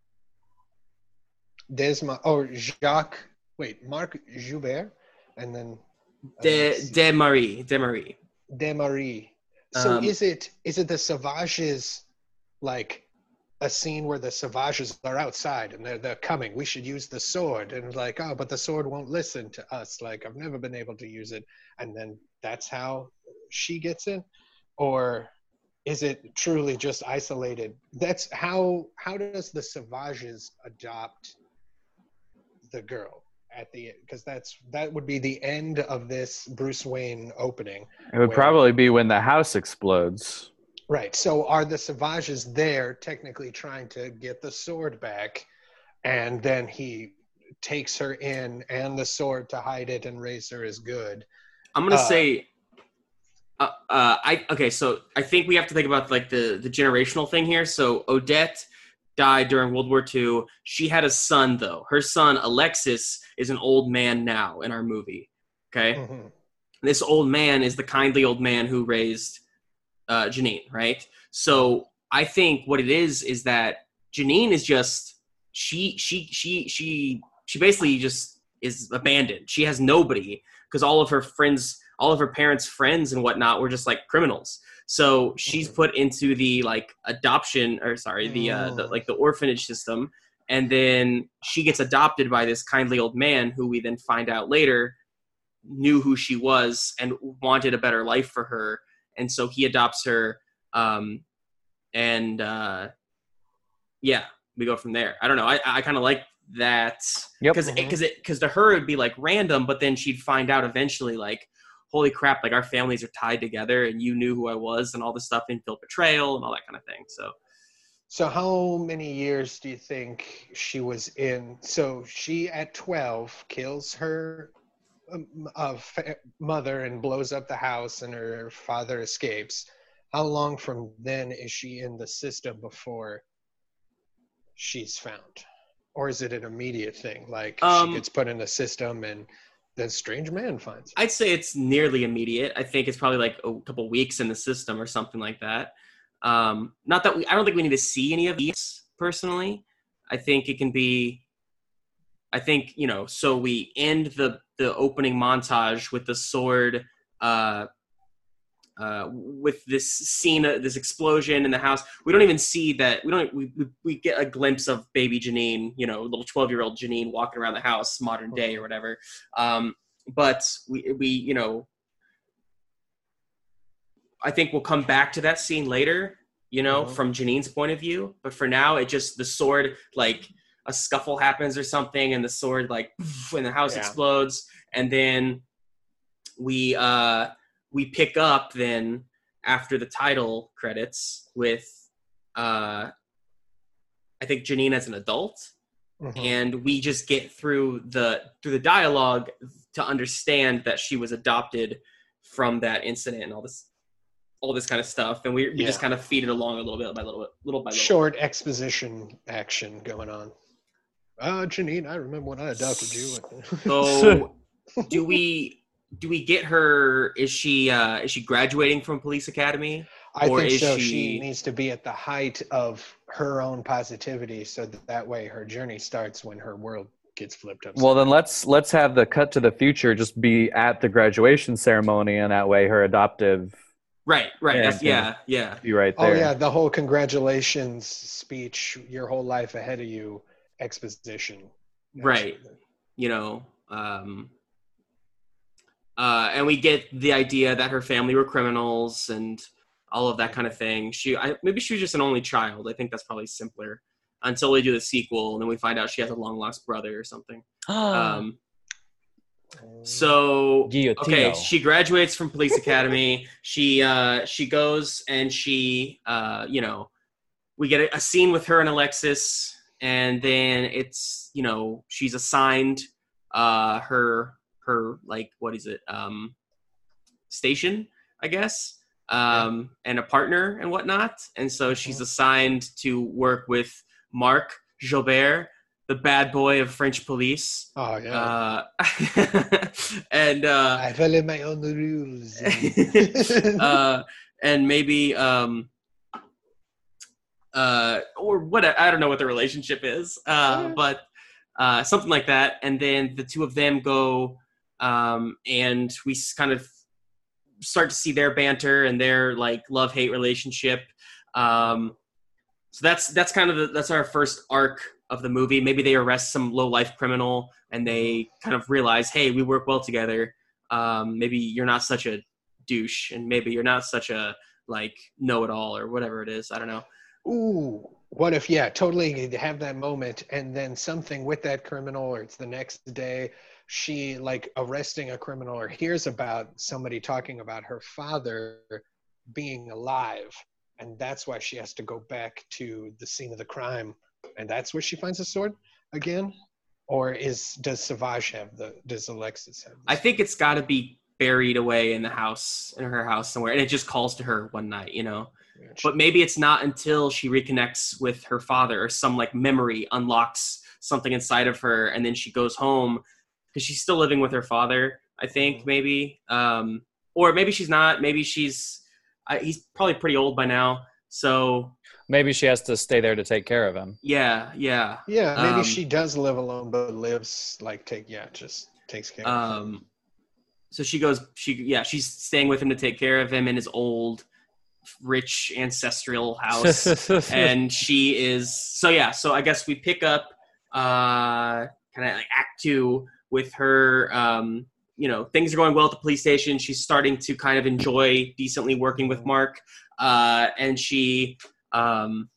Desma. Oh, Jacques. Wait, Marc Joubert, and then uh, De let's see. De Marie, De Marie. Desmarais. So Um, is it is it the Savages, like a scene where the Savages are outside and they're they're coming? We should use the sword, and like, oh, but the sword won't listen to us. Like, I've never been able to use it, and then that's how she gets in, or is it truly just isolated? That's how how does the Savages adopt the girl at the because that's that would be the end of this Bruce Wayne opening. It would where, probably be when the house explodes. right. So are the Savages there technically trying to get the sword back, and then he takes her in and the sword to hide it and raise her as good? I'm gonna Uh, say, uh, uh, I okay. So I think we have to think about like the the generational thing here. So Odette died during World War Two. She had a son though. Her son Alexis is an old man now in our movie. Okay, mhm. this old man is the kindly old man who raised uh, Janine, right? So I think what it is is that Janine is just she she she she she basically just is abandoned. She has nobody because all of her friends, all of her parents' friends and whatnot were just like criminals. So she's Mhm. put into the like adoption or sorry the uh, the like the orphanage system, and then she gets adopted by this kindly old man who we then find out later knew who she was and wanted a better life for her, and so he adopts her, um, and uh, yeah, we go from there. I don't know. I I kind of like that Yep. because Mhm. because it because to her it'd be like random, but then she'd find out eventually like, holy crap, like our families are tied together, and you knew who I was, and all this stuff, and feel betrayal and all that kind of thing. So So how many years do you think she was in? So she at twelve kills her um, uh, fa- mother and blows up the house, and her father escapes. How long from then is she in the system before she's found? Or is it an immediate thing? Like she um, gets put in the system and the strange man finds her. I'd say it's nearly immediate. I think it's probably like a couple weeks in the system or something like that. Um, not that we, I don't think we need to see any of these personally. I think it can be, I think, you know, so we end the, the opening montage with the sword, uh, uh, with this scene, uh, this explosion in the house. We don't even see that. We don't, we, we, we get a glimpse of baby Janine, you know, little twelve year old Janine walking around the house, modern day or whatever. Um, but we, we, you know, I think we'll come back to that scene later, you know, Mhm. from Janine's point of view. But for now, it just, the sword, like a scuffle happens or something, and the sword, like, when the house Yeah. explodes. And then we, uh, we pick up then after the title credits with, uh, I think Janine as an adult. Mhm. And we just get through the through the dialogue to understand that she was adopted from that incident and all this all this kind of stuff, and we we just Yeah. kind of feed it along a little bit by little bit, little by little. Short exposition action going on. Uh, Janine, I remember when I adopted you. So, do we do we get her? Is she uh, is she graduating from police academy? I Or think is so. she- She needs to be at the height of her own positivity, so that, that way her journey starts when her world gets flipped upside Well, then down. let's let's have the cut to the future just be at the graduation ceremony, and that way her adoptive Right, right. That's Parenting. yeah, yeah. be right Oh there. yeah, the whole congratulations speech, your whole life ahead of you exposition. Right. You know, um, uh, and we get the idea that her family were criminals and all of that kind of thing. She, I, maybe she was just an only child. I think that's probably simpler until we do the sequel, and then we find out she has a long lost brother or something. Um, so Guillotino. okay, she graduates from police academy. she uh, she goes and she, uh, you know, we get a, a scene with her and Alexis, and then it's, you know, she's assigned uh, her her like what is it um, station, I guess, um, and a partner and whatnot, and so she's assigned to work with Marc Jobert, the bad boy of French police. Oh yeah. Uh, and uh, I follow my own rules. uh, and maybe um, uh, or what, I don't know what the relationship is, uh, Yeah. but uh, something like that. And then the two of them go, um, and we s- kind of start to see their banter and their like love hate relationship. Um, so that's that's kind of the, that's our first arc of the movie. Maybe they arrest some low life criminal and they kind of realize, hey, we work well together. Um, maybe you're not such a douche, and maybe you're not such a like know-it-all or whatever it is. I don't know. Ooh, what if, yeah, totally have that moment, and then something with that criminal, or it's the next day, she like arresting a criminal or hears about somebody talking about her father being alive, and that's why she has to go back to the scene of the crime, and that's where she finds the sword again? Or is does Savage have the does Alexis have the I think it's got to be buried away in the house, in her house somewhere, and it just calls to her one night, you know. But maybe it's not until she reconnects with her father, or some like memory unlocks something inside of her, and then she goes home because she's still living with her father, I think. Mm-hmm. Maybe um or maybe she's not. Maybe she's I, he's probably pretty old by now, so maybe she has to stay there to take care of him. Yeah, yeah. Yeah, maybe um, she does live alone, but lives like take yeah, just takes care um, of him. So she goes, she yeah, she's staying with him to take care of him in his old, rich ancestral house, and she is so yeah. So I guess we pick up uh, kind of like act two with her. Um, you know, things are going well at the police station. She's starting to kind of enjoy decently working with Mark, uh, and she. Um,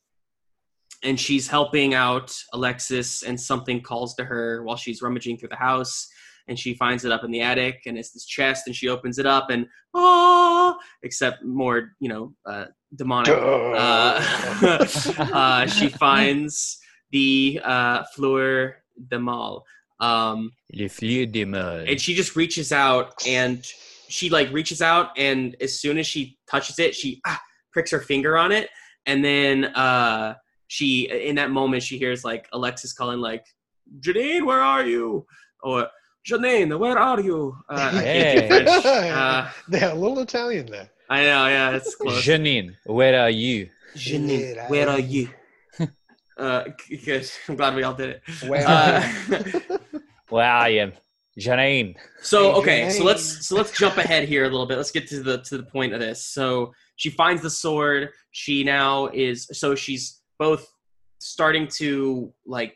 and she's helping out Alexis, and something calls to her while she's rummaging through the house, and she finds it up in the attic, and it's this chest, and she opens it up, and oh, except more, you know, uh, demonic. Uh, uh, she finds the uh, Fleur de Mal. Um, Le Fleur de Mal. And she just reaches out, and she like reaches out, and as soon as she touches it, she ah, pricks her finger on it. And then uh, she, in that moment, she hears like Alexis calling, like, "Janine, where are you?" Or "Janine, where are you?" Uh, I can't do French. Uh, they have a little Italian there. I know, yeah, it's close. Janine, where are you? Janine, where are you? uh, good. I'm glad we all did it. Where uh, where I am, Janine. So okay, so let's so let's jump ahead here a little bit. Let's get to the to the point of this. So she finds the sword. She now is so she's both starting to like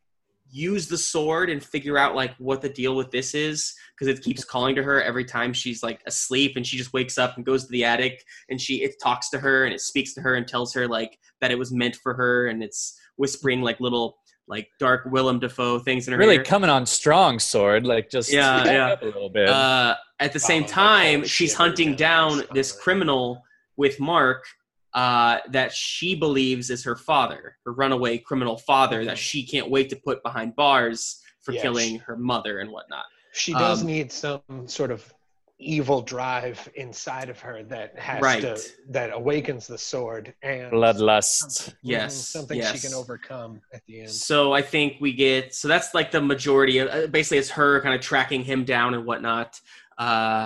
use the sword and figure out like what the deal with this is, because it keeps calling to her every time she's like asleep, and she just wakes up and goes to the attic, and she it talks to her and it speaks to her and tells her like that it was meant for her, and it's whispering like little like dark Willem Dafoe things in her really ear. Coming on strong, sword, like just yeah, yeah. up a little bit. Uh, at the same Oh, time, that she's shit hunting is down nice. this criminal with Mark uh, that she believes is her father, her runaway criminal father, that she can't wait to put behind bars for Yeah, killing she- her mother and whatnot. She does Um, need some sort of evil drive inside of her that has Right. to that awakens the sword and Bloodlust. Mhm, Yes, something yes. she can overcome at the end. So I think we get so that's like the majority of uh, basically it's her kind of tracking him down and whatnot, uh,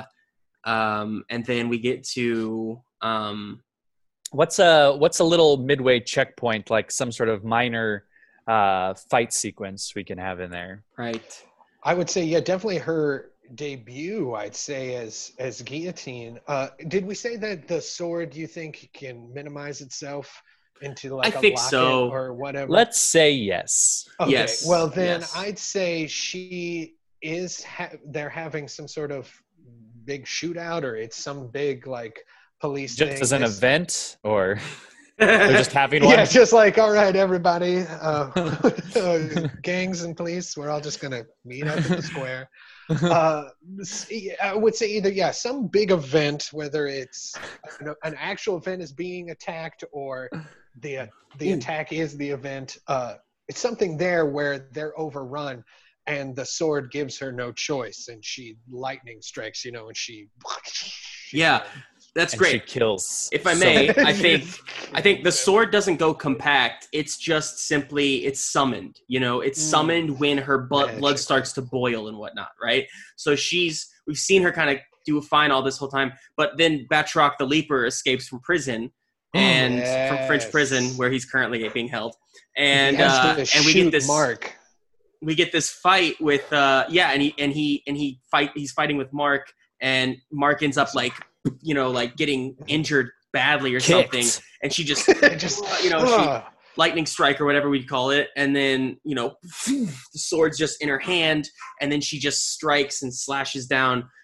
um, and then we get to um, What's a what's a little midway checkpoint, like some sort of minor uh, fight sequence we can have in there? right. I would say, yeah, definitely her debut. I'd say as as guillotine. Uh, did we say that the sword you think can minimize itself into like I a think locket so. or whatever? Let's say yes. Okay, Yes, well then yes. I'd say she is. Ha- they're having some sort of big shootout, or it's some big like police Just thing. as an This- event, or they're just having one? Yeah, just like, all right, everybody, uh, uh, gangs and police, we're all just going to meet up at the square. Uh, s- I would say either, yeah, some big event, whether it's you know, an actual event is being attacked or the the Ooh. attack is the event. Uh, it's something there where they're overrun and the sword gives her no choice and she lightning strikes, you know, and she... Yeah, that's And great. she kills. If I So- may, I think I think the sword doesn't go compact. It's just simply it's summoned. You know, it's Mm. summoned when her blood Magic. blood starts to boil and whatnot, right? So she's we've seen her kind of do fine all this whole time, but then Batroc the Leaper escapes from prison and from French Yes. prison where he's currently being held, He and has uh, to and we get shoot this Mark. we get this fight with uh yeah and he and he and he fight he's fighting with Mark, and Mark ends up like you know like getting injured badly or Kicked. something, and she just just you know she Ugh. lightning strike or whatever we'd call it, and then you know the sword's just in her hand, and then she just strikes and slashes down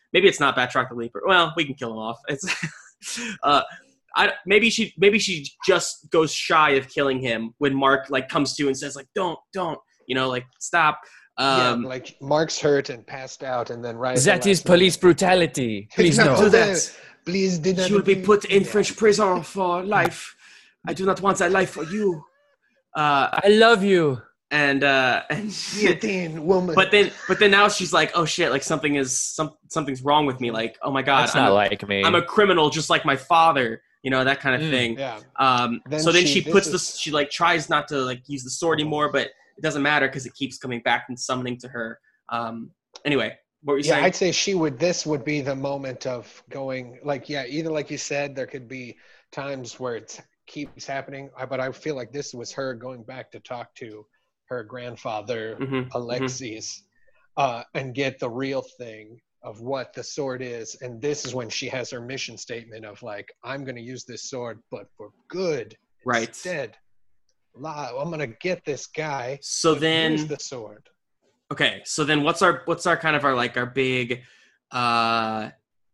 maybe it's not Batroc the Leaper. Well, we can kill him off. It's uh, I maybe she maybe she just goes shy of killing him when Mark like comes to and says like don't don't you know like stop. Um, yeah, like Mark's hurt and passed out, and then right. at the That is last minute- police brutality. Please Not no. do that. that. Please do not. She will be do- put in Yeah. French prison for life. I do not want that life for you. Uh, I love you. and uh, and Guillotine woman. but then but then now she's like, oh shit, like something is some something's wrong with me. Like, oh my god, That's I'm not a, like me. I'm a criminal just like my father. You know, that kind of Mm. thing. yeah. Um, Then so then she- she, this puts is- the she like tries not to like use the sword anymore, but it doesn't matter because it keeps coming back and summoning to her. Um, anyway, what were you Yeah, saying? I'd say she would. This would be the moment of going like, yeah, either like you said, there could be times where it keeps happening, uh, but I feel like this was her going back to talk to her grandfather, Mhm, Alexis, uh, and get the real thing of what the sword is. And this is when she has her mission statement of like, I'm going to use this sword, but for good. Right. Instead, lie. I'm going to get this guy. So but use then, the sword. okay. So then, what's our what's our kind of our like our big? Uh,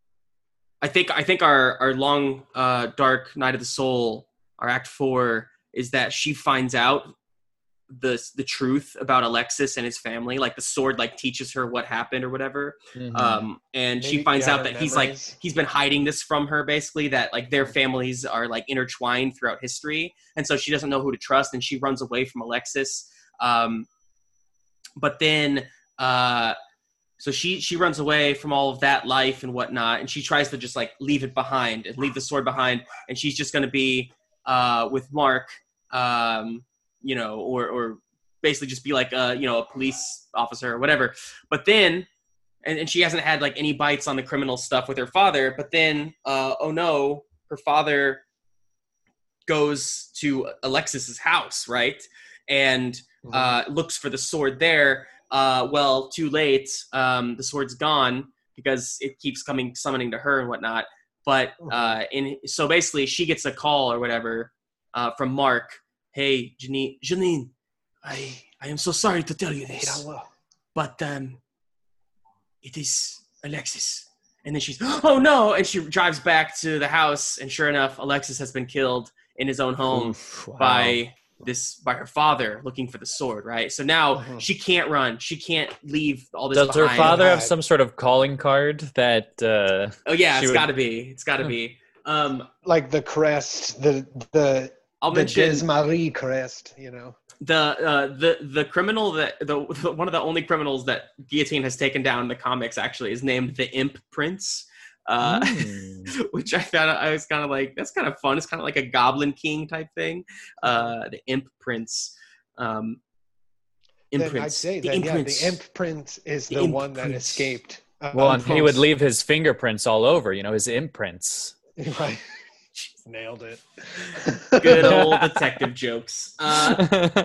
I think I think our our long uh, dark night of the soul, our act four, is that she finds out the the truth about Alexis and his family. Like the sword like teaches her what happened or whatever. Mhm. Um, and she Maybe- finds yeah, out her that he's like memories. he's been hiding this from her basically, that like their families are like intertwined throughout history, and so she doesn't know who to trust, and she runs away from Alexis. Um, but then uh, so she she runs away from all of that life and whatnot, and she tries to just like leave it behind and leave the sword behind, and she's just going to be uh, with Mark, um, you know, or or basically just be like a you know a police officer or whatever. But then, and, and she hasn't had like any bites on the criminal stuff with her father. But then, uh, oh no, her father goes to Alexis's house, right, and uh, looks for the sword there. Uh, well, too late. Um, the sword's gone because it keeps coming, summoning to her and whatnot. But uh, in so basically, she gets a call or whatever uh, from Mark. Hey, Janine, Janine, I I am so sorry to tell you this, but um, it is Alexis. And then she's, oh no! And she drives back to the house, and sure enough, Alexis has been killed in his own home Oof, wow. by this by her father looking for the sword, right? So now Mhm. she can't run. She can't leave all this Does her behind. father have God. some sort of calling card that uh Oh yeah, she it's would- got to be. It's got to be. Um, Like the crest, the the I'll the mention Des Marie crest, you know. the uh, the the criminal that the, the one of the only criminals that Guillotine has taken down in the comics actually is named the Imp Prince. Uh, Hmm. which I found I was kind of like, that's kind of fun. It's kind of like a Goblin King type thing. Uh, the Imp Prince. Um, Then Imprints. I'd say the that yeah, imprints. the imp print is The the, imp one that prints. escaped. Uh, Well, and he would Imprints. leave his fingerprints all over, you know, his imprints. right. Nailed it. Good old detective jokes. Uh,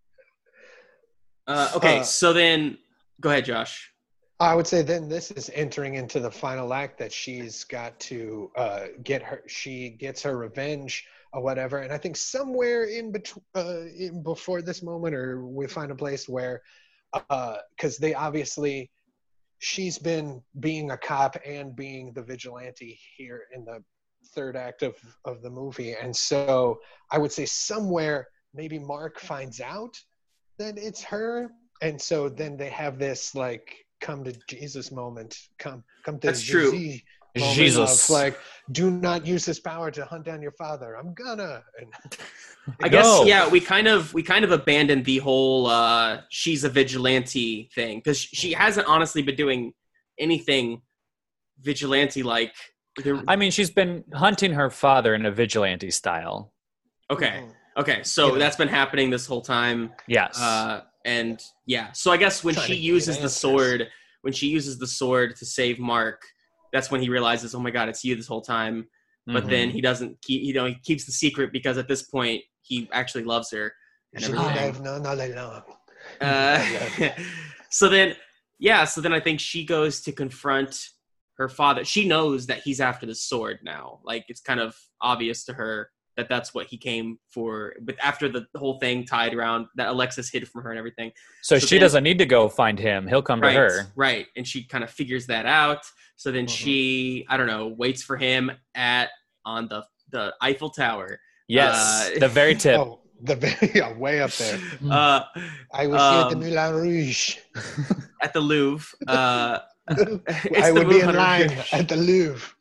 uh, okay, Uh, so then go ahead, Josh. I would say then this is entering into the final act that she's got to uh, get her. She gets her revenge or whatever, and I think somewhere in between, uh, in, before this moment, or we find a place where, because they obviously, she's been being a cop and being the vigilante here in the third act of of the movie, and so I would say somewhere maybe Mark finds out that it's her, and so then they have this like come to Jesus moment, come come to That's true. Jesus moment Jesus. of like, do not use this power to hunt down your father. I'm gonna. And I guess No. yeah, we kind of we kind of abandoned the whole uh, she's a vigilante thing because she hasn't honestly been doing anything vigilante like. I mean, she's been hunting her father in a vigilante style. Okay, Mhm. okay, so Yeah. that's been happening this whole time. Yes. Uh, and yeah, so I guess when Trying she to get uses the answers. sword, when she uses the sword to save Mark, that's when he realizes, oh my god, it's you this whole time. But Mhm. then he doesn't keep, you know, he keeps the secret because at this point he actually loves her and Je everything. rêve non, non, non, non. Uh, so then, yeah, so then I think she goes to confront her father. She knows that he's after the sword now. Like it's kind of obvious to her that that's what he came for. But after the whole thing tied around that Alexis hid from her and everything. So, so she then, doesn't need to go find him. He'll come right, to her. Right. And she kind of figures that out. So then mm-hmm. she, I don't know, waits for him at on the, the Eiffel Tower. Yes, uh, the very tip. Oh, the very, yeah, way up there. Uh, I was um, here at the Moulin Rouge. At the Louvre. Uh, I would be in line Rouge. At the Louvre.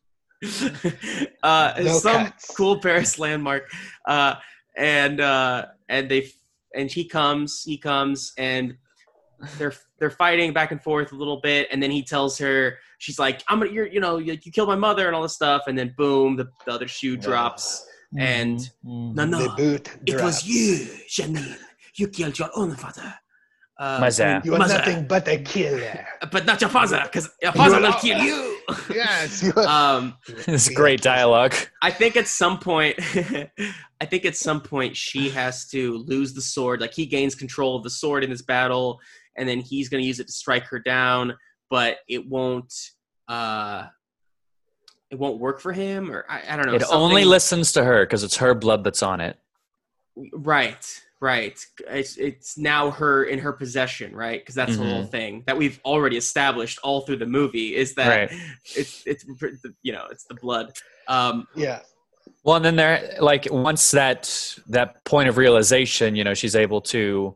uh, no some cuts. Cool Paris landmark. Uh, and uh, and they and he comes, he comes, and they're they're fighting back and forth a little bit, and then he tells her, she's like, "I'm gonna, you're, you know, you, you killed my mother and all this stuff," and then boom, the, the other shoe drops. And mm-hmm. no, no, the boot it drops. was you, Janine. You killed your own father. Uh, Mother. You are Mother. nothing but a killer. But not your father, because your father You will are- kill you. Yes. um, It's great dialogue. I think at some point, I think at some point she has to lose the sword. Like he gains control of the sword in this battle, and then he's going to use it to strike her down. But it won't. Uh, It won't work for him, or I, I don't know. It something- only listens to her because it's her blood that's on it. Right, right. It's it's now her in her possession, right? Because that's Mhm. the whole thing that we've already established all through the movie is that Right. it's it's you know it's the blood. Um, Yeah. Well, and then there, like, once that that point of realization, you know, she's able to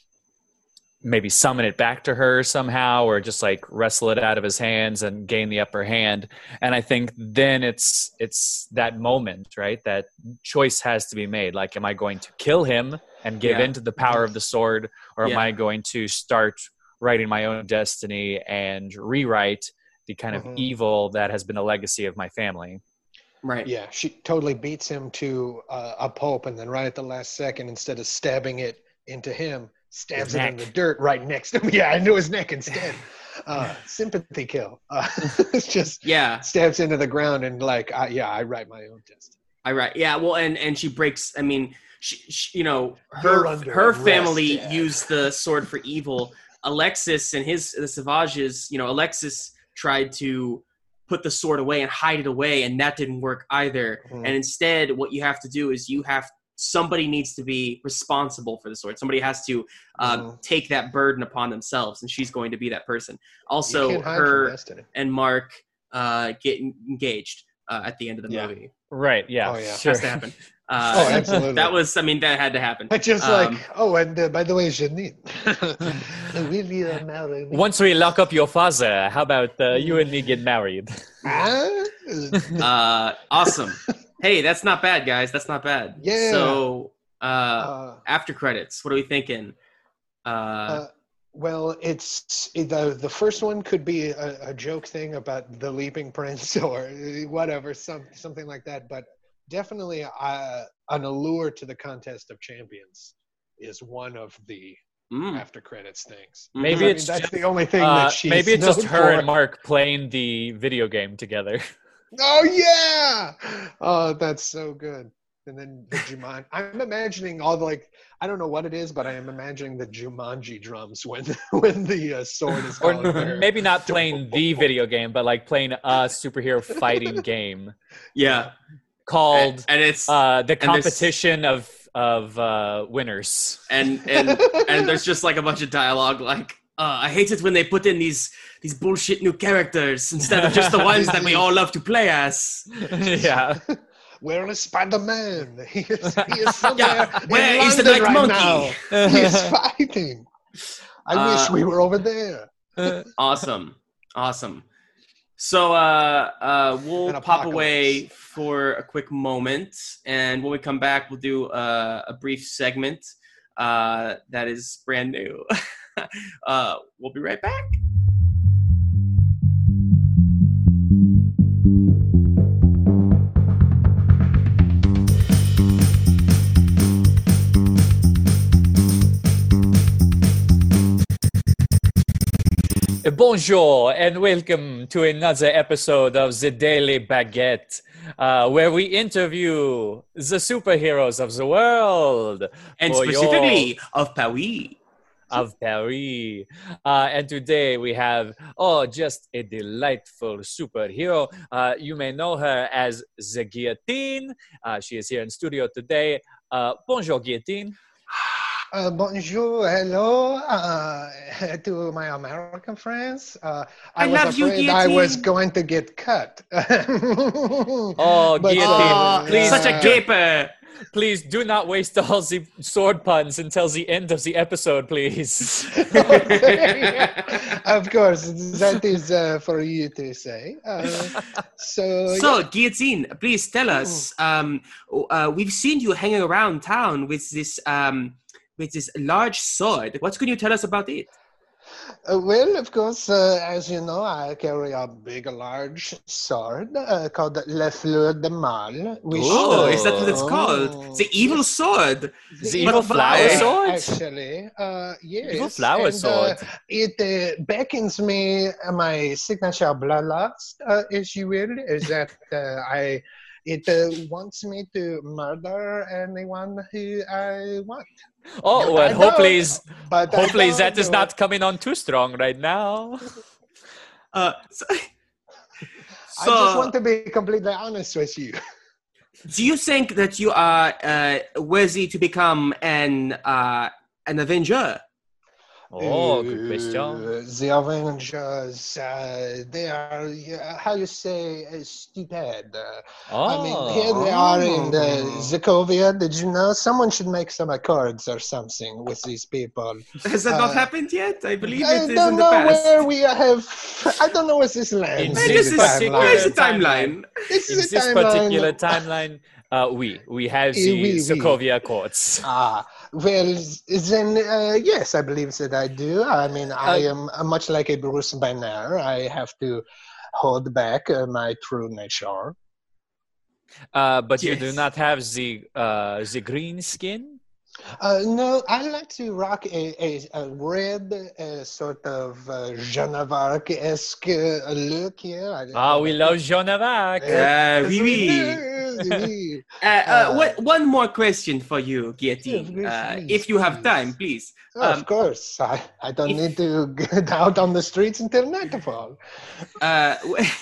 maybe summon it back to her somehow, or just like wrestle it out of his hands and gain the upper hand. And I think then it's it's that moment, right? That choice has to be made. Like, am I going to kill him and give Yeah. in to the power of the sword, or am Yeah. I going to start writing my own destiny and rewrite the kind of Mhm. evil that has been a legacy of my family? right. Yeah. She totally beats him to uh, a pulp, and then right at the last second, instead of stabbing it into him, stabs His it in neck. the dirt right next to him. Yeah, into his neck instead. Uh, sympathy kill. Uh, it's just Yeah. stabs into the ground and like, uh, yeah, I write my own destiny. I right. Yeah. Well, and and she breaks. I mean, she, she you know, You're her under her arrest, family Dad. used the sword for evil. Alexis and his the Savages. You know, Alexis tried to put the sword away and hide it away, and that didn't work either. Mhm. And instead, what you have to do is you have somebody needs to be responsible for the sword. Somebody has to uh, Mhm. take that burden upon themselves, and she's going to be that person. You Also, can't hide from her destiny. and Mark uh, get engaged uh, at the end of the Yeah. movie. Right. Yeah. Oh, yeah. Sure. Has to happen. Uh, Oh, absolutely. That was, I mean, that had to happen. But just Um, like, oh, and uh, by the way, Janine, will you uh, marry me? Once we lock up your father, how about uh, you and me get married? Ah? Uh, awesome. Hey, that's not bad, guys. That's not bad. Yeah. So, uh, Uh, after credits, what are we thinking? Uh, Uh, well, it's the the first one could be a, a joke thing about the leaping prince or whatever, some something like that. But definitely, uh, an allure to the contest of champions is one of the mm, after credits things. Maybe mhm. I mean, it's that's just, the only thing Uh, that she's maybe it's just known her for. and Mark playing the video game together. Oh yeah! Oh, that's so good. And then the Jumanji. I'm imagining all the like. I don't know what it is, but I am imagining the Jumanji drums when when the uh, sword is Or calling for her. maybe not playing the video game, but like playing a superhero fighting game yeah. called And, and it's, uh, the and there's- competition of of uh, winners. and, and, and there's just like a bunch of dialogue like, uh, I hate it when they put in these, these bullshit new characters instead of just the ones that we all love to play as. Yeah. Where is Spider-Man? He is, he is somewhere Yeah, in where is the London Night right Monkey? now. He is fighting. I Uh, wish we were over there. Awesome. Awesome. So uh, uh, we'll An pop apocalypse. away for a quick moment. And when we come back, we'll do uh, a brief segment uh, that is brand new. uh, we'll be right back. Bonjour and welcome to another episode of The Daily Baguette, uh, where we interview the superheroes of the world. And for your- specifically of Paris. of Paris. Uh, and today we have, oh, just a delightful superhero. Uh, you may know her as the Guillotine. Uh, she is here in studio today. Uh, bonjour, Guillotine. Uh, bonjour, hello uh, to my American friends. Uh, I, I was love you, afraid I was Guillotine. going to get cut. Oh, But, Guillotine, Oh, please, such a gaper. please do not waste all the sword puns until the end of the episode, please. Okay. Of course, that is uh, for you to say. Uh, so, So, yeah. Guillotine, please tell us. Um, uh, we've seen you hanging around town with this um, with this large sword. What can you tell us about it? Uh, well, of course, uh, as you know, I carry a big, large sword uh, called Le Fleur de Mal. Which, Oh, Ooh. is that what it's called? Oh. The evil sword. The evil But flower why? sword? Actually, uh, yes. Evil flower and, sword. Uh, it uh, beckons me uh, my signature bloodlust, uh, if you will, is that uh, I. It uh, wants me to murder anyone who I want. Oh, But well, I hopefully, don't, but I hopefully don't that is do not it. coming on too strong right now. Uh, so, I just so want to be completely honest with you. do you think that you are uh, worthy to become an uh, an Avenger? Oh, good question. Uh, the Avengers, uh, they are, uh, how you say, uh, stupid. Uh, I mean, here they are in the Oh. Sokovia. Did you know? Someone should make some accords or something with these people. Has that not Uh, happened yet? I believe I it is don't in the know past. where we have. I don't know where this In lands. Where in this is the this? particular Where is the timeline. timeline? This In is this a timeline. particular timeline, uh, we we have Eh, the oui, oui. Sokovia courts. Ah, well, then, uh, yes, I believe that I do. I mean, I Uh, am uh, much like a Bruce Banner. I have to hold back uh, my true nature. Uh, but you do Yes. not have the uh, the green skin. Uh, no, I like to rock a, a, a red uh, sort of uh, Jeanne of Arc-esque uh, look here. I, Ah, I we like love it. Jean of Arc. Uh, Yes, oui, we oui. do, oui. Uh, uh, Uh, what, one more question for you, Of Guillotine. course, Uh, please, if you have please. time, please. Oh, of Um, course, I, I don't if- need to get out on the streets until nightfall. uh,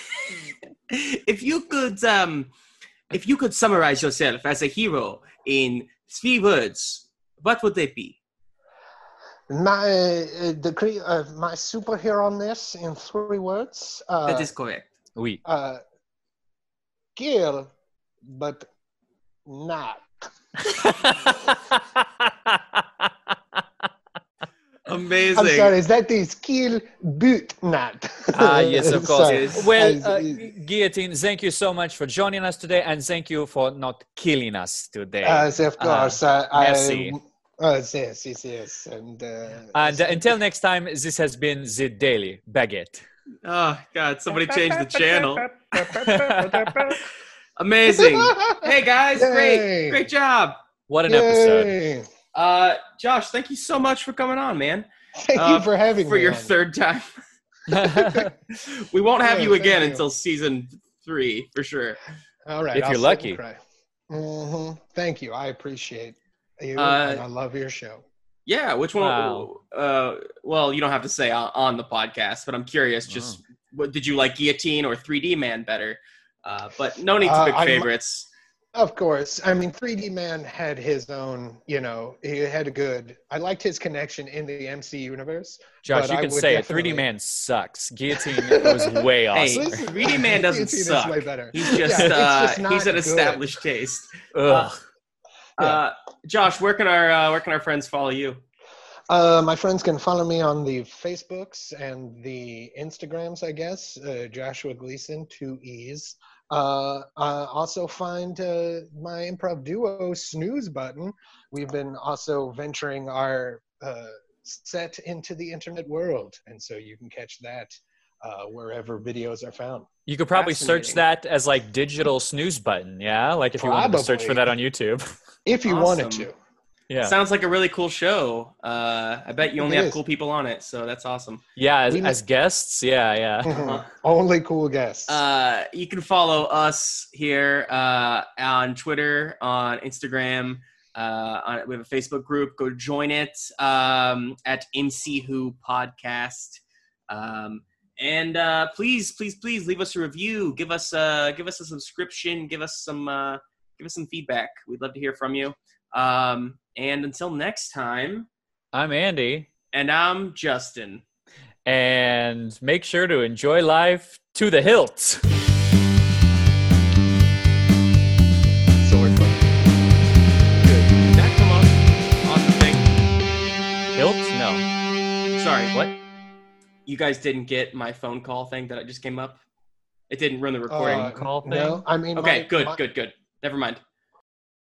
if you could, um, if you could summarize yourself as a hero in three words, what would they be? My uh, the cre- uh, my superhero-ness in three words. Uh, That is correct. Oui. uh, kill, but not. Amazing. I'm sorry, that is kill, but not. Ah, yes, of course. Sorry. Yes. Well, I- uh, Guillotine, thank you so much for joining us today, and thank you for not killing us today. uh, of course, uh, I. merci. Uh, yes, yes, yes, and. Uh, And uh, until next time, this has been the Daily Baguette. Oh God! Somebody changed the channel. Amazing. Hey guys, Yay. great, great job. What an episode. Yay. Uh, Josh, thank you so much for coming on, man. Thank Uh, you for having for me. your on. third time. We won't have Yeah, you thank again you. until season three for sure. All right, If I'll you're sit and lucky. cry. Mhm. Thank you. I appreciate you, Uh, and I love your show. Yeah, which one? Wow. Uh, well, you don't have to say on, on the podcast, but I'm curious. Just what did you like, Guillotine or three D Man better? Uh, but no need to Uh, pick I'm- favorites. Of course. I mean, three D Man had his own, you know, he had a good, I liked his connection in the M C universe. Josh, but you I can would say it. three D definitely- Man sucks. Guillotine was way Hey, awesome. Listen, three D Man doesn't Guillotine is suck. way better. He's just, Yeah, it's uh, just he's not an good. established taste. Ugh. Yeah. Uh, Josh, where can our uh, where can our friends follow you? Uh, my friends can follow me on the Facebooks and the Instagrams, I guess. Uh, Joshua Gleason, two E's. Uh, uh, also find uh, my improv duo, Snooze Button. We've been also venturing our uh, set into the internet world, and so you can catch that uh, wherever videos are found. You could probably search Fascinating. that as like digital snooze button, yeah? Like if you wanted to search for Probably. that on YouTube. If you Awesome. wanted to. Yeah. Sounds like a really cool show. Uh, I bet you only It have is. cool people on it, so that's awesome. Yeah, as, We as guests. Yeah, yeah. Uh-huh. Only cool guests. Uh, you can follow us here uh, on Twitter, on Instagram, Uh, on, we have a Facebook group. Go join it um, at M C Who Podcast. Um, and uh, please, please, please leave us a review. Give us uh, give us a subscription. Give us some uh, give us some feedback. We'd love to hear from you. Um, and until next time, I'm Andy. And I'm Justin. And make sure to enjoy life to the hilt. Sword fight. Good. Did that come up on the thing? Hilt? No. Sorry. What? You guys didn't get my phone call thing that just came up? It didn't run the recording. Uh, Call thing? No, I mean, okay, my- good, my- good, good. Never mind.